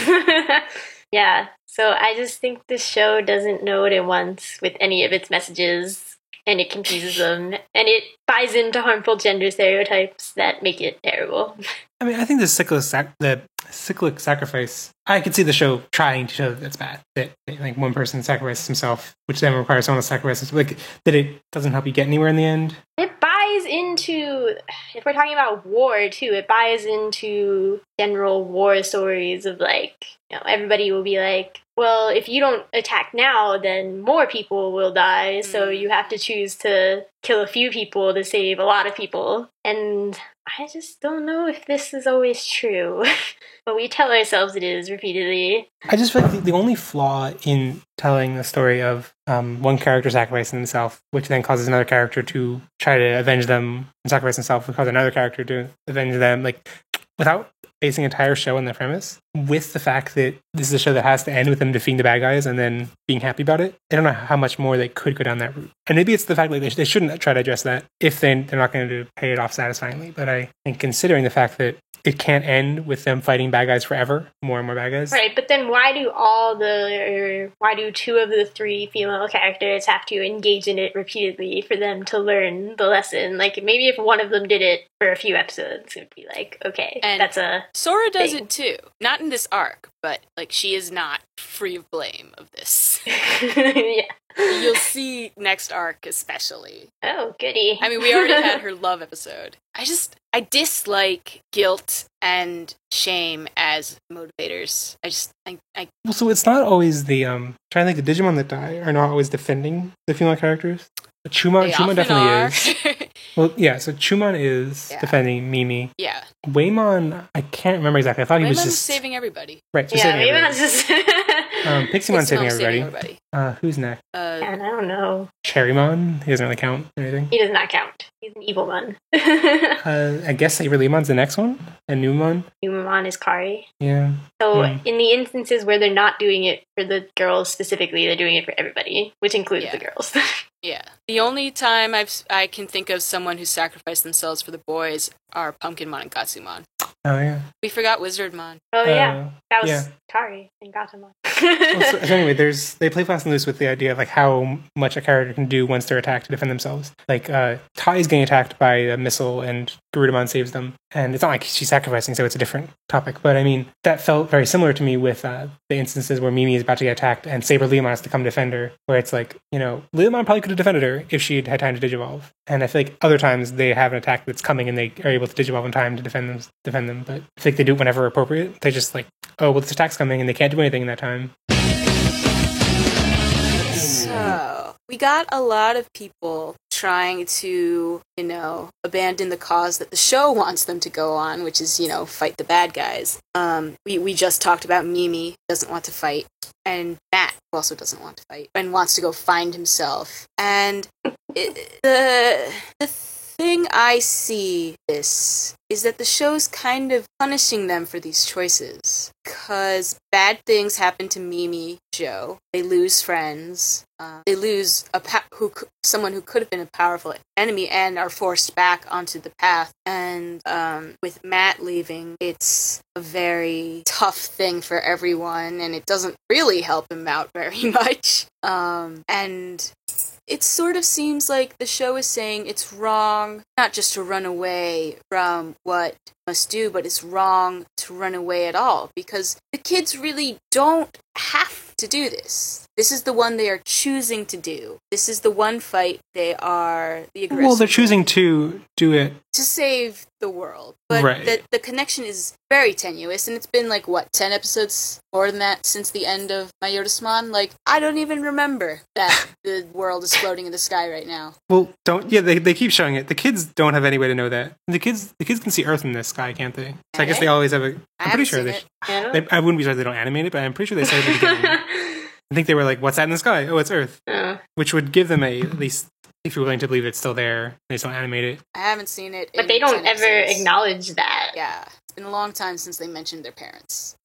Yeah, so I just think this show doesn't know what it wants with any of its messages, and it confuses them, and it buys into harmful gender stereotypes that make it terrible. I mean, I think the cyclic, sac- the cyclic sacrifice, I could see the show trying to show that it's bad. That, like, one person sacrifices himself, which then requires someone to sacrifice himself. Like, that it doesn't help you get anywhere in the end. It buys into, if we're talking about war, too, it buys into general war stories of, like, you know, everybody will be like, well, if you don't attack now, then more people will die, so you have to choose to kill a few people to save a lot of people. And I just don't know if this is always true. But we tell ourselves it is repeatedly. I just feel like the, the only flaw in telling the story of um, one character sacrificing himself, which then causes another character to try to avenge them and sacrifice himself, which causes another character to avenge them, like, without basing an entire show on the premise, with the fact that this is a show that has to end with them defeating the bad guys and then being happy about it, I don't know how much more they could go down that route. And maybe it's the fact that they, sh- they shouldn't try to address that if they, they're not going to pay it off satisfyingly. But I think considering the fact that it can't end with them fighting bad guys forever, more and more bad guys. Right, but then why do all the, why do two of the three female characters have to engage in it repeatedly for them to learn the lesson? Like, maybe if one of them did it for a few episodes, it would be like, okay, and that's a Sora does thing. it too. Not in this arc, but, like, she is not free of blame of this. Yeah. You'll see next arc especially. Oh, goody. I mean, we already had her love episode. I just, I dislike guilt and shame as motivators. I just, I, I... Well, so it's not always the, um, trying to think, the Digimon that die are not always defending the female characters. But Chumon, Chumon definitely are. is. Well, yeah, so Chumon is yeah. defending Mimi. Yeah. Waymon, I can't remember exactly. I thought he was just saving everybody. Right, so yeah, saving Waymon's everybody. just... um, Pixiemon's saving everybody. saving everybody. Uh, who's next? Uh, and I don't know. Cherrymon? He doesn't really count or anything. He does not count. He's an evil one. uh, I guess Saberlemon's the next one? And Numamon? Numamon is Kari. Yeah. So yeah. in the instances where they're not doing it for the girls specifically, they're doing it for everybody, which includes yeah. the girls. Yeah. The only time I've I can think of someone who sacrificed themselves for the boys are Pumpkinmon and Gatsumon. Oh, yeah. We forgot Wizardmon. Oh, yeah. Uh, that was yeah. Kari and Gatomon. well, so, so anyway, there's they play fast and loose with the idea of like how much a character can do once they're attacked to defend themselves. Like, uh, Tai is getting attacked by a missile and Garudamon saves them. And it's not like she's sacrificing, so it's a different topic. But I mean, that felt very similar to me with uh, the instances where Mimi is about to get attacked and Saberleomon has to come defend her. Where it's like, you know, Leomon probably could have defended her if she'd had time to Digivolve. And I feel like other times they have an attack that's coming and they are able to Digivolve in time to defend them. Defend them. But I think they do it whenever appropriate. They just like, oh, well, this attack's coming and they can't do anything in that time. So, we got a lot of people trying to, you know, abandon the cause that the show wants them to go on, which is, you know, fight the bad guys. Um, we, we just talked about Mimi doesn't want to fight, and Matt also doesn't want to fight, and wants to go find himself. And it, the the thing I see this is that the show's kind of punishing them for these choices. Because bad things happen to Mimi, Joe. They lose friends. Uh, they lose a pa- who someone who could have been a powerful enemy and are forced back onto the path. And um, with Matt leaving, it's a very tough thing for everyone, and it doesn't really help him out very much. Um, and it sort of seems like the show is saying it's wrong not just to run away from what must do, but it's wrong to run away at all because the kids really don't have to do this. This is the one they are choosing to do. This is the one fight they are the aggressors. Well, they're choosing to do it to save the world. But right. the, the connection is very tenuous, and it's been like, what, ten episodes more than that since the end of Majorsman? Like, I don't even remember that the world is floating in the sky right now. Well, don't, yeah, they, they keep showing it. The kids don't have any way to know that. The kids the kids can see Earth in the sky, can't they? So I guess they always have a, I'm pretty sure they, they, I wouldn't be sure they don't animate it, but I'm pretty sure they said at the beginning. I think they were like, what's that in the sky? Oh, it's Earth. Uh. Which would give them a, at least, if you're willing to believe it's still there, they still animate it. I haven't seen it. But they don't ever episodes. acknowledge that. Yeah. It's been a long time since they mentioned their parents.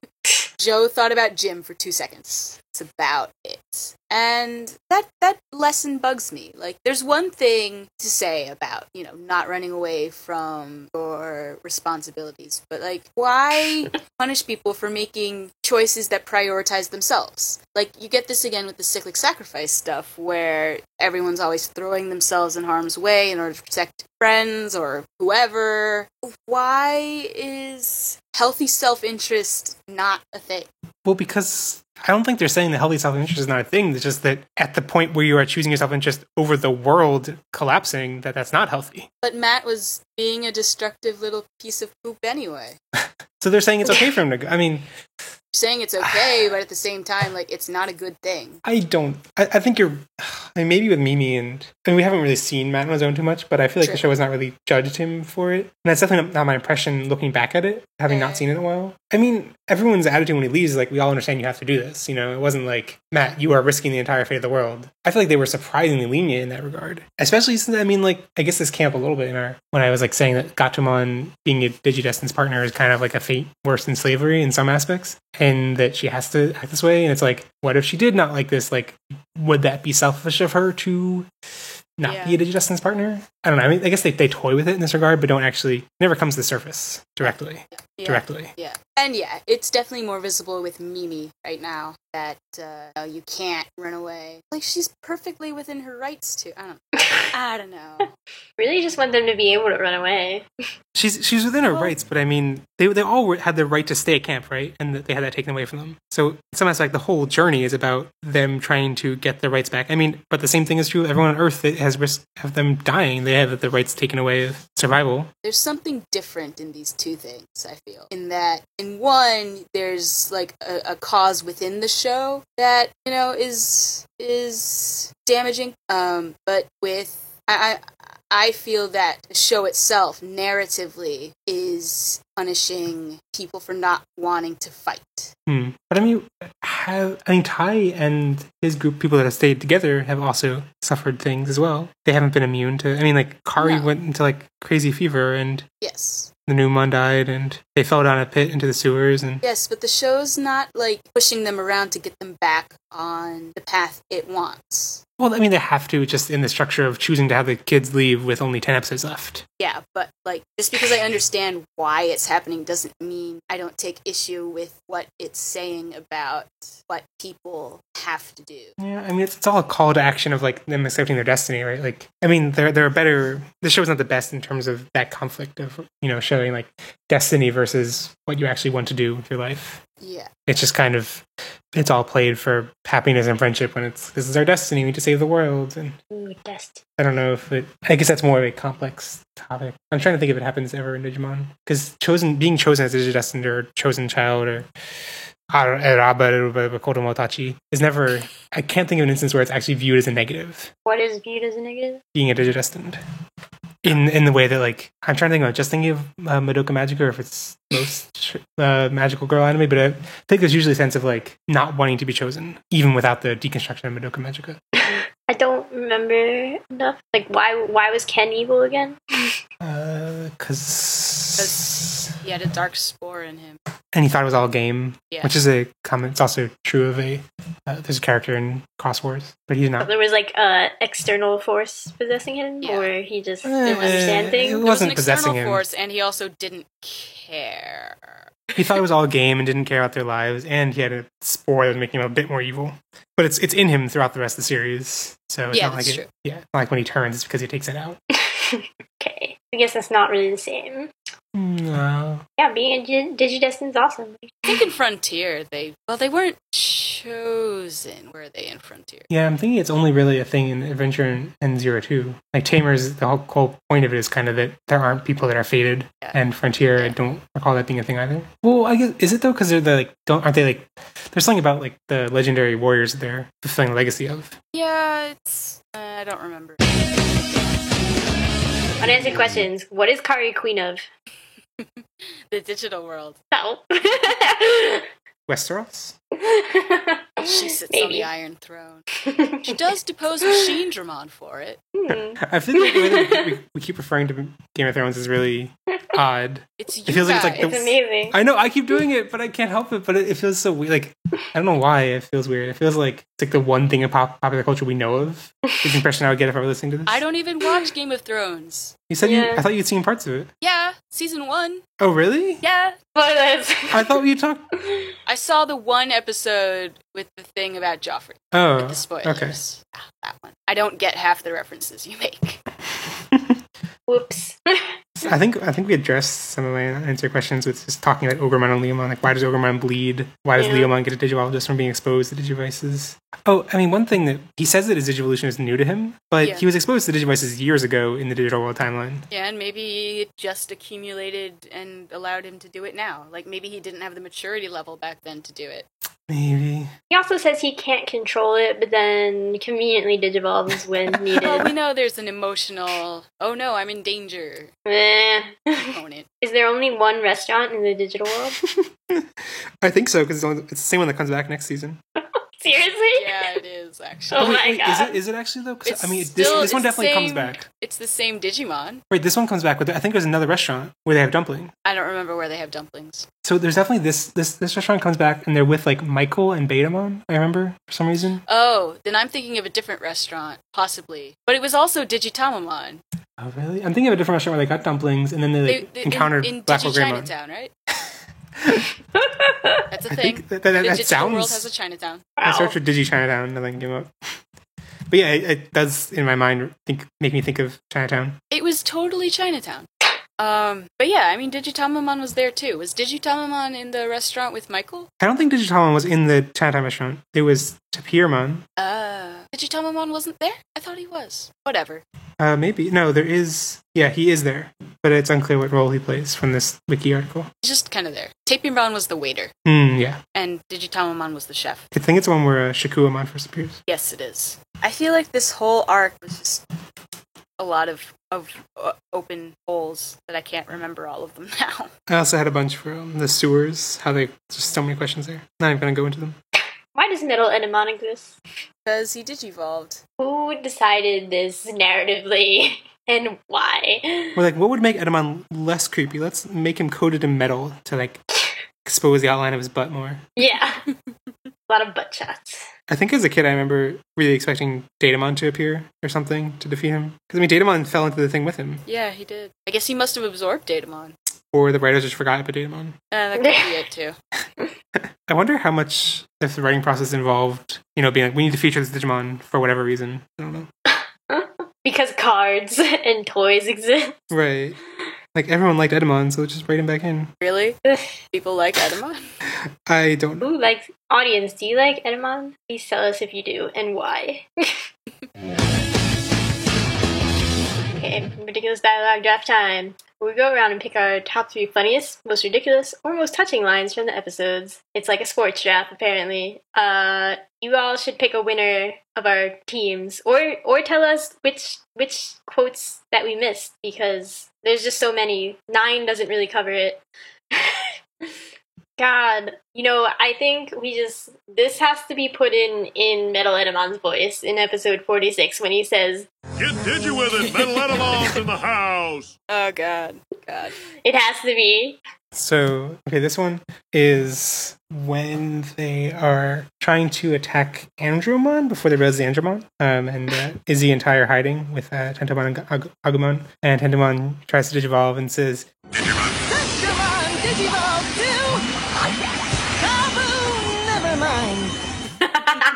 Joe thought about Jim for two seconds. That's about it. And that that lesson bugs me. Like, there's one thing to say about, you know, not running away from your responsibilities, but, like, why punish people for making choices that prioritize themselves? Like, you get this again with the cyclic sacrifice stuff, where everyone's always throwing themselves in harm's way in order to protect friends or whoever. Why is healthy self-interest not a thing? Well, because I don't think they're saying that healthy self-interest is not a thing. It's just that at the point where you are choosing your self-interest over the world collapsing, that that's not healthy. But Matt was being a destructive little piece of poop anyway. So they're saying it's okay for him to go. I mean... saying it's okay, but at the same time, like, it's not a good thing. I don't... I, I think you're... I mean, maybe with Mimi and... I mean, we haven't really seen Matt on his own too much, but I feel like True. the show has not really judged him for it. And that's definitely not my impression looking back at it, having yeah. not seen it in a while. I mean, everyone's attitude when he leaves is like, we all understand you have to do this. You know, it wasn't like, Matt, you are risking the entire fate of the world. I feel like they were surprisingly lenient in that regard. Especially since, I mean, like, I guess this came up a little bit in our... when I was, like, saying that Gatomon being a Digidestin's partner is kind of like a fate worse than slavery in some aspects. And that she has to act this way. And it's like, what if she did not like this? Like, would that be selfish of her to not yeah. be a Digidestin's partner? I don't know. I mean, I guess they, they toy with it in this regard, but don't actually, it never comes to the surface directly. Yeah. Directly. Yeah. And yeah, it's definitely more visible with Mimi right now that uh, you can't run away. Like, she's perfectly within her rights to. I don't know. I don't know. Really just want them to be able to run away. She's she's within her well, rights, but I mean, they they all were, had the right to stay at camp, right? And they had that taken away from them. So in some aspect, the whole journey is about them trying to get their rights back. I mean, but the same thing is true of everyone on Earth that has risk of them dying. They have the rights taken away of survival. There's something different in these two things, I feel. In that, in one, there's like a, a cause within the show that, you know, is is damaging. Um, but with I, I feel that the show itself, narratively, is punishing people for not wanting to fight. Hmm. But I mean, have, I mean, Tai and his group, people that have stayed together, have also suffered things as well. They haven't been immune to. I mean, like Kari no. went into like crazy fever, and yes, the Numon died, and they fell down a pit into the sewers. And yes, but the show's not like pushing them around to get them back on the path it wants. Well, I mean, they have to, just in the structure of choosing to have the kids leave with only ten episodes left. Yeah, but, like, just because I understand why it's happening doesn't mean I don't take issue with what it's saying about what people have to do. Yeah, I mean, it's, it's all a call to action of, like, them accepting their destiny, right? Like, I mean, they're, they're better... The show's not the best in terms of that conflict of, you know, showing, like, destiny versus what you actually want to do with your life. Yeah. It's just kind of... It's all played for happiness and friendship when it's, this is our destiny, we need to save the world. And Ooh, destiny. I don't know if it, I guess that's more of a complex topic. I'm trying to think if it happens ever in Digimon. Because chosen, being chosen as a Digidestined or chosen child or Kodomotachi is never, I can't think of an instance where it's actually viewed as a negative. What is viewed as a negative? Being a Digidestined. In in the way that, like, I'm trying to think of just thinking of uh, Madoka Magica, or if it's most uh, magical girl anime, but I think there's usually a sense of, like, not wanting to be chosen, even without the deconstruction of Madoka Magica. I don't remember enough. Like, why why was Ken evil again? Uh, cause... he had a dark spore in him. And he thought it was all game, yeah. which is a comment. It's also true of a, uh, there's a character in Cross Wars, but he's not. But there was, like, a external force possessing him, yeah. or he just didn't uh, understand things? It wasn't there was an possessing external him. force, and he also didn't care. He thought it was all game and didn't care about their lives, and he had a spore that was making him a bit more evil. But it's it's in him throughout the rest of the series, so it's yeah, not like that's it, true. yeah, not like when he turns, it's because he takes it out. Okay, I guess that's not really the same. No. Yeah, being a Dig- Digidestin is awesome. I think in Frontier, they, well, they weren't chosen, were they, in Frontier? Yeah, I'm thinking it's only really a thing in Adventure and, and Zero Two. Like Tamers, the whole, whole point of it is kind of that there aren't people that are fated, Yeah. and Frontier, I don't recall that being a thing either. Well, I guess is it though? Because they're the like, don't aren't they like? There's something about like the legendary warriors that they're fulfilling the legacy of. Yeah, it's, uh, I don't remember. Unanswered questions. What is Kari queen of? The digital world. No. Westeros. She sits on Maybe. the Iron Throne. She does depose Machine Dramon for it. Hmm. I feel like the way that we, we keep referring to Game of Thrones is really odd. It's you It feels like it's like guys. the- It's amazing. I know I keep doing it, but I can't help it. But it, it feels so weird. Like I don't know why it feels weird. It feels like it's like the one thing in pop, popular culture we know of. Is the impression I would get if I were listening to this. I don't even watch Game of Thrones. You said you. Yeah. I thought you'd seen parts of it. Yeah, season one. Oh really? Yeah. Spoilers. I thought you talked. I saw the one episode with the thing about Joffrey. Oh, With the spoilers. okay. Ah, that one. I don't get half the references you make. Whoops. I think I think we addressed some of my answer questions with just talking about Ogremon and Leomon. Like, why does Ogremon bleed? Why does Yeah. Leomon get a Digivolve just from being exposed to Digivices? Oh, I mean, one thing that he says that his Digivolution is new to him, but Yeah. he was exposed to Digivices years ago in the Digital World timeline. Yeah, and maybe it just accumulated and allowed him to do it now. Like, maybe he didn't have the maturity level back then to do it. Maybe. He also says he can't control it, but then conveniently digivolves when Well, we needed. know there's an emotional, oh no, I'm in danger Eh. component. Is there only one restaurant in the digital world? I think so because it's, only- it's the same one that comes back next season. Seriously? Yeah, it is, actually. Oh wait, my wait, god. Is it? Is it actually though? 'Cause, It's I mean, still- this, this one it's the definitely comes same- back. It's the same Digimon. Wait, this one comes back, but I think there's another restaurant where they have dumpling. I don't remember where they have dumplings. So there's definitely this this this restaurant comes back, and they're with like Michael and Betamon. I remember for some reason. Oh, then I'm thinking of a different restaurant, possibly. But it was also Digitamamon. Oh really? I'm thinking of a different restaurant where they got dumplings, and then they like They- they- encountered in, in Black Digi Hole Greymon. Chinatown, right? That's a I thing. think that, that, that, the that digital world sounds. has a Chinatown. I Wow. searched for Digi Chinatown, nothing came up. But yeah, it, it does in my mind think make me think of Chinatown. It was totally Chinatown. Um, but yeah, I mean, Digitamamon was there too. Was Digitamamon in the restaurant with Michael? I don't think Digitalmon was in the Chinatown restaurant. It was Tapirmon. Uh, Digitamamon wasn't there? I thought he was. Whatever. Uh, maybe no, there is. Yeah, he is there, but it's unclear what role he plays from this wiki article. He's just kind of there. Tapirmon was the waiter, Hmm. Yeah, and Digitamamon was the chef. I think it's the one where uh, Shikuamon first appears. Yes, it is. I feel like this whole arc was just a lot of of uh, open holes that I can't remember all of them now. I also had a bunch from the sewers. How they just so many questions there. Not even gonna go into them. Why does Metal Edamon exist? Because he digivolved. Who decided this narratively and why? We're like, what would make Edamon less creepy? Let's make him coated in metal to like expose the outline of his butt more. Yeah. A lot of butt shots. I think as a kid, I remember really expecting Datamon to appear or something to defeat him. Because I mean, Datamon fell into the thing with him, Yeah, he did. I guess he must have absorbed Datamon. or the writers just forgot about Datamon. Uh, that could be it too. I wonder how much if the writing process involved, you know, being like, we need to feature this Digimon for whatever reason. I don't know. Because cards and toys exist. Right. Like, everyone liked Edamon, so let's just write him back in. Really? People like Edamon? I don't know. Ooh, like, audience, do you like Edamon? Please tell us if you do, and why. Okay, ridiculous dialogue draft time. We go around and pick our top three funniest, most ridiculous, or most touching lines from the episodes. It's like a sports draft, apparently. Uh, you all should pick a winner of our teams, or or tell us which which quotes that we missed, because there's just so many. Nine doesn't really cover it. God, you know, I think we just, this has to be put in in Metal Edamon's voice in episode forty-six when he says, Get digi with it, Metal Edamon's in the house. Oh god. God. it has to be. So, okay, this one is when they are trying to attack Andromon before they realize the Andromon. Um, and uh, Izzy and Ty are hiding with uh, Tentomon and Ag- Agumon. And Tentomon tries to digivolve and says, Digimon Digivolve two! Kaboom! Never mind.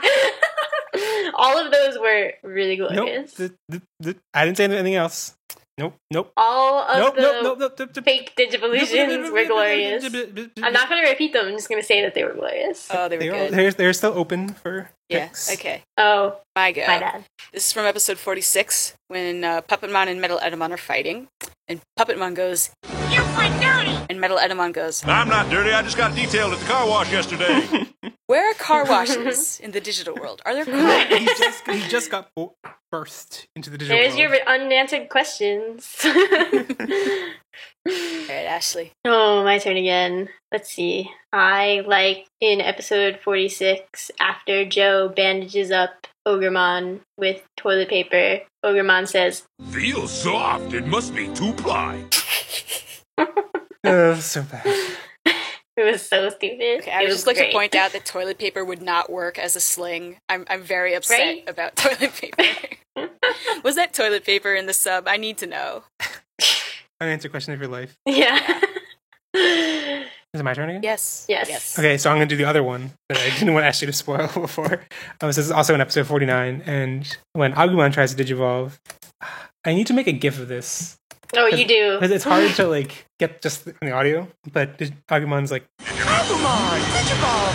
All of those were really nope, glorious. th- th- th- I didn't say anything else. Nope, nope. All of Nope, the nope, nope, nope, nope, nope. fake Digivolutions were glorious. I'm not going to repeat them. I'm just going to say that they were glorious. Oh, they were They are, good. they're, they're still open for Yeah, picks. okay. Oh, My go. my bad. This is from episode forty-six, when uh, Puppetmon and Metal Edamon are fighting. And Puppetmon goes, You fight dirty! and Metal Edamon goes, I'm not dirty. I just got detailed at the car wash yesterday. where are car washes in the digital world? Are there cars? he just he just got bo- burst into the digital There's world. your unanswered questions. Alright, Ashley. Oh, my turn again. Let's see. I like in episode forty-six, after Joe bandages up Ogremon with toilet paper, Ogremon says, Feels soft. It must be two-ply. Oh, so bad. it was so stupid. Okay, I it would was just like great. to point out that toilet paper would not work as a sling. I'm I'm very upset Right? about toilet paper. Was that toilet paper in the sub? I need to know. Unanswered question of your life. Yeah. Is it my turn again? Yes. Yes. Yes. Okay, so I'm going to do the other one that I didn't want Ashley to spoil before. Um, this is also in episode forty-nine, and when Agumon tries to digivolve, I need to make a gif of this. Oh, you do. Because it's hard to, like, get just in the audio, but Agumon's like, Agumon! Digivolve!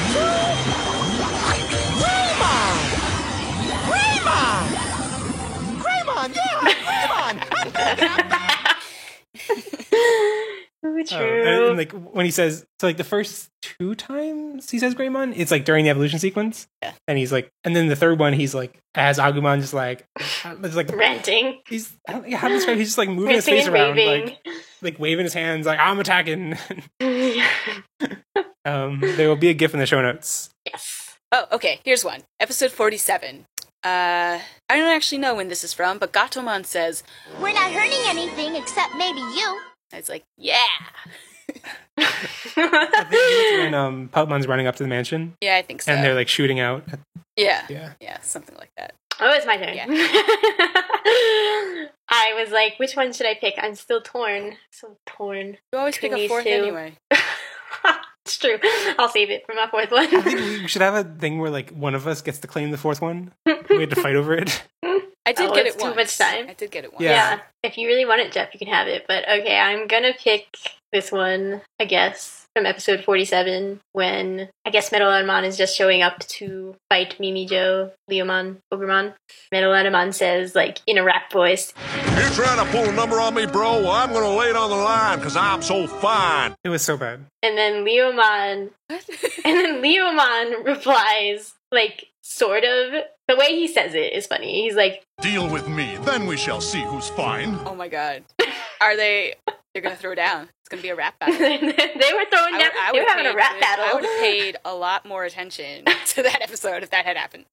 Greymon! Greymon! Greymon! Yeah! Greymon! Ooh, oh, true. and, and, like, when he says, so, like, the first two times he says Greymon, it's, like, during the evolution sequence. Yeah. And he's like, and then the third one, he's like, as Agumon just, like, it's like, Ranting. he's, I don't know how to describe, he's just, like, moving his Ranting face and around, raving. like, like, waving his hands, like, I'm attacking. um, there will be a gif in the show notes. Yes. Oh, okay. Here's one. Episode forty-seven. Uh, I don't actually know when this is from, but Gatomon says, We're not hurting anything except maybe you. and it's like, yeah. I think it's when um, Puppetmon's running up to the mansion, Yeah, I think so. and they're, like, shooting out. At, yeah. yeah. Yeah, something like that. Oh, it's my turn. Yeah. I was like, which one should I pick? I'm still torn. So torn. You always pick Between a these fourth two. anyway. It's true. I'll save it for my fourth one. I think we should have a thing where, like, one of us gets to claim the fourth one. We had to fight over it. I did Oh, get it's it too once. much time. I did get it once. Yeah. Yeah. If you really want it, Jeff, you can have it. But okay, I'm gonna pick this one, I guess, from episode forty-seven, when I guess Metal Edamon is just showing up to fight Mimi Joe, Leomon, Ogremon. Metal Edamon says, like, in a rap voice, You're trying to pull a number on me, bro? Well, I'm going to lay it on the line because I'm so fine. It was so bad. and then Leomon What? And then Leomon replies, like, sort of. The way he says it is funny. He's like, Deal with me, then we shall see who's fine. Oh my god. Are they... They're gonna throw down. It's gonna be a rap battle. they were throwing I down. would- I They would were having paid- a rap battle. I would have paid a lot more attention to that episode if that had happened.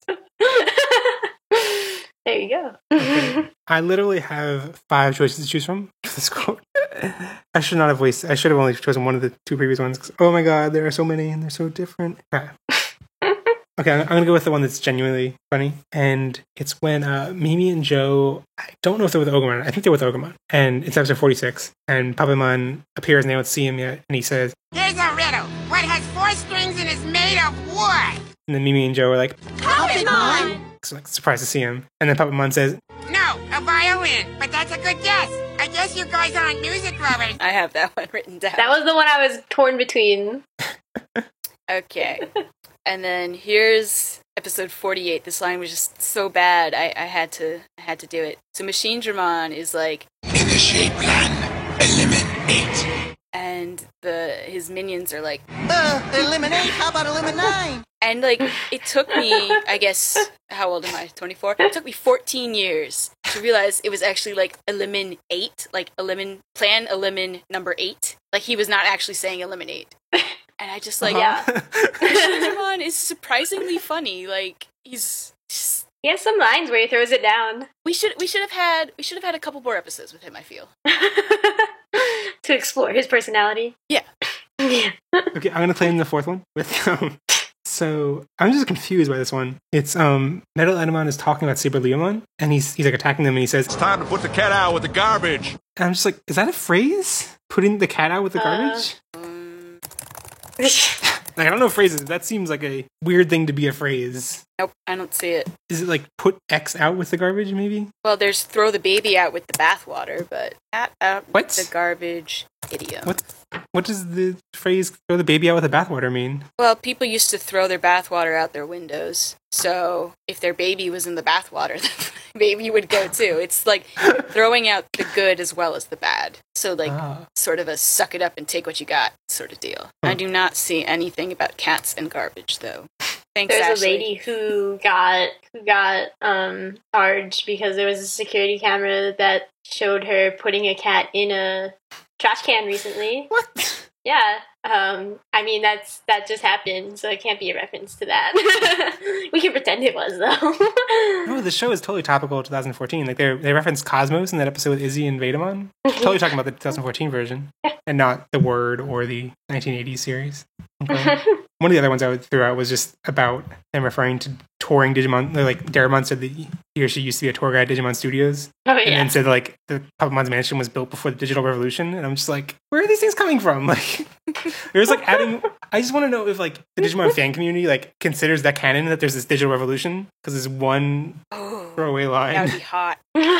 There you go. I literally have five choices to choose from for this quote. I should not have wasted. I should have only chosen one of the two previous ones. 'Cause, oh my god, there are so many and they're so different. Okay, okay I'm, I'm gonna go with the one that's genuinely funny, and it's when uh, Mimi and Joe. I don't know if they're with Ogremon. I think they're with Ogremon, and it's episode forty-six. And Puppetmon appears, and they don't see him yet, and he says, Here's a riddle. What has four strings and is made of wood? and then Mimi and Joe are like, Puppetmon! so, like surprised to see him, and then Puppetmon says, No, a violin. But that's a good guess. I guess you guys aren't music lovers. I have that one written down. That was the one I was torn between. Okay. And then here's episode forty-eight. This line was just so bad, I, I had to I had to do it. So Machine Dramon is like, Initiate plan. Eliminate. and the his minions are like, Uh, eliminate? How about eliminate? and like it took me, I guess, how old am I? twenty-four. It took me fourteen years to realize it was actually like elimin eight, like elimin plan elimin number eight. Like he was not actually saying eliminate. And I just like, Yeah. Machine Dramon is surprisingly funny. Like he's just, He has some lines where he throws it down we should we should have had we should have had a couple more episodes with him, I feel. to explore his personality. Yeah. Yeah. okay, I'm gonna claim the fourth one with um. So I'm just confused by this one. It's um Metal Edamon is talking about Saber Leomon, and he's he's like attacking them, and he says, It's time to put the cat out with the garbage. and I'm just like, is that a phrase? Putting the cat out with the Uh, garbage? Um, Like, I don't know phrases. That seems like a weird thing to be a phrase. Nope, I don't see it. Is it like put X out with the garbage, maybe? Well, there's throw the baby out with the bathwater, but cat out What? with the garbage idiom. What What does the phrase throw the baby out with the bathwater mean? Well, people used to throw their bathwater out their windows. So if their baby was in the bathwater, the baby would go too. It's like throwing out the good as well as the bad. So like Ah. sort of a suck it up and take what you got sort of deal. Huh. I do not see anything about cats and garbage though. Thanks, There's Ashley. a lady who got who got um charged because there was a security camera that showed her putting a cat in a trash can recently. What? Yeah. Um I mean that's that just happened, so it can't be a reference to that. We can pretend it was though. No, the show is totally topical to twenty fourteen. Like, they they referenced Cosmos in that episode with Izzy and Vedamon. Totally talking about the twenty fourteen version, and not the Word or the nineteen eighties series. Okay. One of the other ones I would throw out was just about them referring to touring Digimon. Like, Darabon said that he or she used to be a tour guide at Digimon Studios. Oh And yeah. then said, like, the Puppetmon's mansion was built before the digital revolution. And I'm just like, where are these things coming from? Like, there's like adding. I just want to know if, like, the Digimon fan community, like, considers that canon that there's this digital revolution. Because there's one Oh, throwaway line. that would be hot.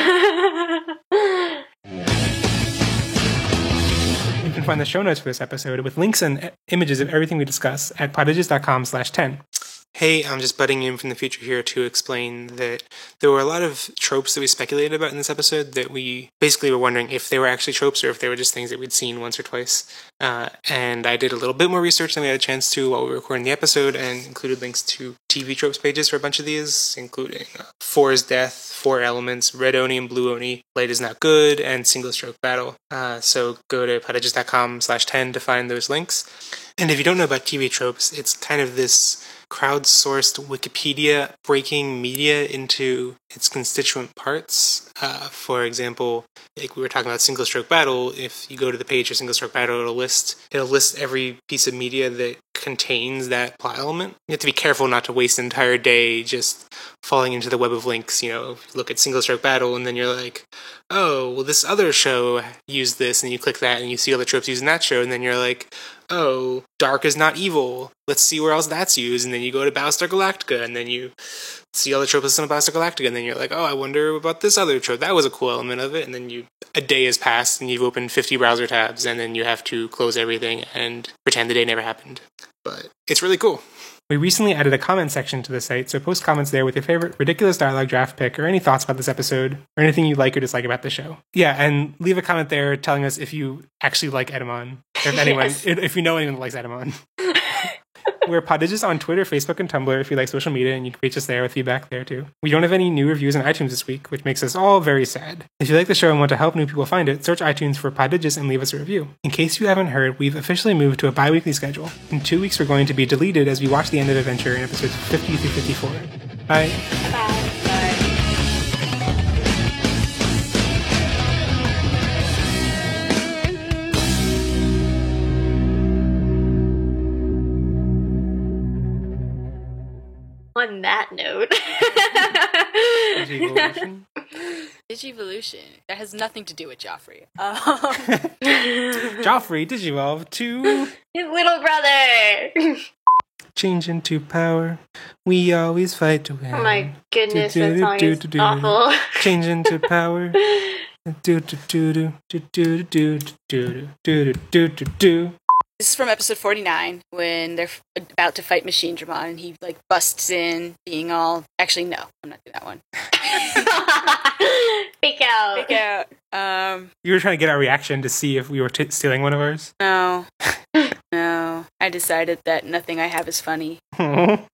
You can find the show notes for this episode with links and uh, images of everything we discuss at prodigious.com slash 10. Hey, I'm just butting in from the future here to explain that there were a lot of tropes that we speculated about in this episode that we basically were wondering if they were actually tropes or if they were just things that we'd seen once or twice. Uh, and I did a little bit more research than we had a chance to while we were recording the episode and included links to T V tropes pages for a bunch of these, including uh, Four is Death, Four Elements, Red Oni and Blue Oni, Light is Not Good, and Single Stroke Battle. Uh, so go to prodigious.com slash 10 to find those links. And if you don't know about T V tropes, it's kind of this crowdsourced Wikipedia breaking media into its constituent parts. Uh, for example, like we were talking about Single Stroke Battle, if you go to the page for Single Stroke Battle, it'll list it'll list every piece of media that contains that plot element. You have to be careful not to waste an entire day just falling into the web of links. You know, look at Single Stroke Battle and then you're like, oh, well, this other show used this, and you click that and you see all the tropes used in that show, and then you're like, oh, Dark is not evil. Let's see where else that's used. And then you go to Battlestar Galactica, and then you see all the tropes on Battlestar Galactica, and then you're like, oh, I wonder about this other trope. That was a cool element of it. And then you a day has passed, and you've opened fifty browser tabs, and then you have to close everything and pretend the day never happened. But it's really cool. We recently added a comment section to the site, so post comments there with your favorite ridiculous dialogue draft pick or any thoughts about this episode or anything you like or dislike about the show. Yeah, and leave a comment there telling us if you actually like Edamon, or if anyone, Yes. if you know anyone that likes Edamon. We're Prodigious on Twitter, Facebook, and Tumblr if you like social media, and you can reach us there with feedback there too. We don't have any new reviews on iTunes this week, which makes us all very sad. If you like the show and want to help new people find it, search iTunes for Prodigious and leave us a review. In case you haven't heard, we've officially moved to a bi-weekly schedule. In two weeks, we're going to be deleted as we watch the end of Adventure in episodes fifty through fifty-four. Bye. Bye. On that note, Digivolution. Digivolution. That has nothing to do with Joffrey. Um, Joffrey Digivolve to his little brother. change into power. We always fight to win. Oh my goodness, that song is Do-do-do-do-do. awful. Change into power. Do do do do do do do do do do do do. This is from episode forty-nine, when they're f- about to fight Machine Dramon, and he, like, busts in, being all... Actually, no, I'm not doing that one. Fake out. Fake out. Um, You were trying to get our reaction to see if we were t- stealing one of ours. no. No. I decided that nothing I have is funny. Aw.